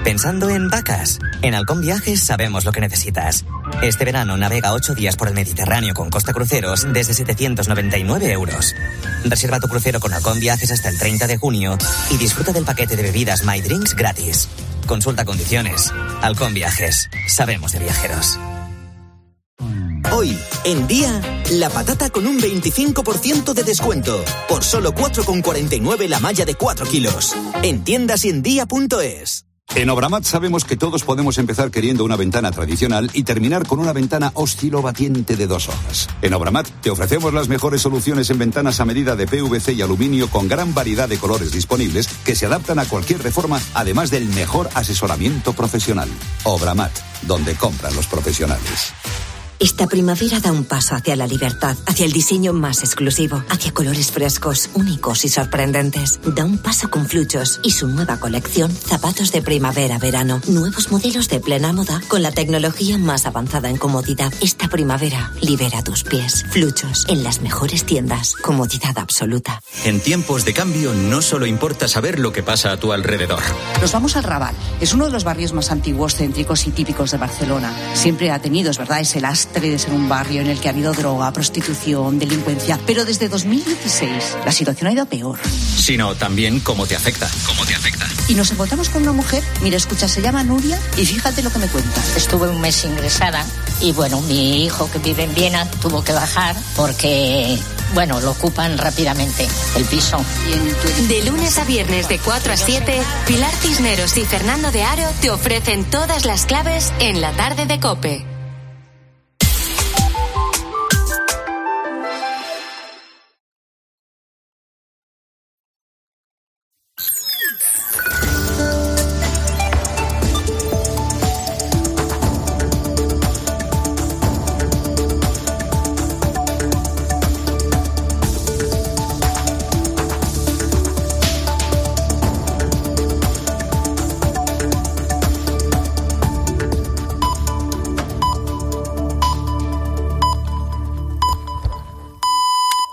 [SPEAKER 13] ¿Pensando en vacas? En Halcón Viajes sabemos lo que necesitas. Este verano navega ocho días por el Mediterráneo con Costa Cruceros desde setecientos noventa y nueve euros. Reserva tu crucero con Halcón Viajes hasta el treinta de junio y disfruta del paquete de bebidas My Drinks gratis. Consulta condiciones. Halcón Viajes. Sabemos de viajeros.
[SPEAKER 19] Hoy, en Día, la patata con un veinticinco por ciento de descuento. Por solo cuatro con cuarenta y nueve la malla de cuatro kilos. En tiendas y en día punto es.
[SPEAKER 20] En Obramat sabemos que todos podemos empezar queriendo una ventana tradicional y terminar con una ventana oscilobatiente de dos hojas. En Obramat te ofrecemos las mejores soluciones en ventanas a medida de P V C y aluminio con gran variedad de colores disponibles que se adaptan a cualquier reforma, además del mejor asesoramiento profesional. Obramat, donde compran los profesionales.
[SPEAKER 27] Esta primavera da un paso hacia la libertad, hacia el diseño más exclusivo, hacia colores frescos, únicos y sorprendentes. Da un paso con Fluchos y su nueva colección Zapatos de Primavera-Verano. Nuevos modelos de plena moda con la tecnología más avanzada en comodidad. Esta primavera libera tus pies. Fluchos, en las mejores tiendas. Comodidad absoluta.
[SPEAKER 22] En tiempos de cambio no solo importa saber lo que pasa a tu alrededor.
[SPEAKER 23] Nos vamos al Raval. Es uno de los barrios más antiguos, céntricos y típicos de Barcelona. Siempre ha tenido, es verdad, ese lastre de ser un barrio en el que ha habido droga, prostitución, delincuencia. Pero desde dos mil dieciséis la situación ha ido a peor.
[SPEAKER 22] Sino también cómo te afecta. ¿Cómo te afecta?
[SPEAKER 23] Y nos encontramos con una mujer, mira, escucha, se llama Nuria y fíjate lo que me cuenta.
[SPEAKER 24] Estuve un mes ingresada y bueno, mi hijo que vive en Viena tuvo que bajar porque, bueno, lo ocupan rápidamente el piso.
[SPEAKER 8] De lunes a viernes de cuatro a siete, Pilar Cisneros y Fernando de Aro te ofrecen todas las claves en la tarde de COPE.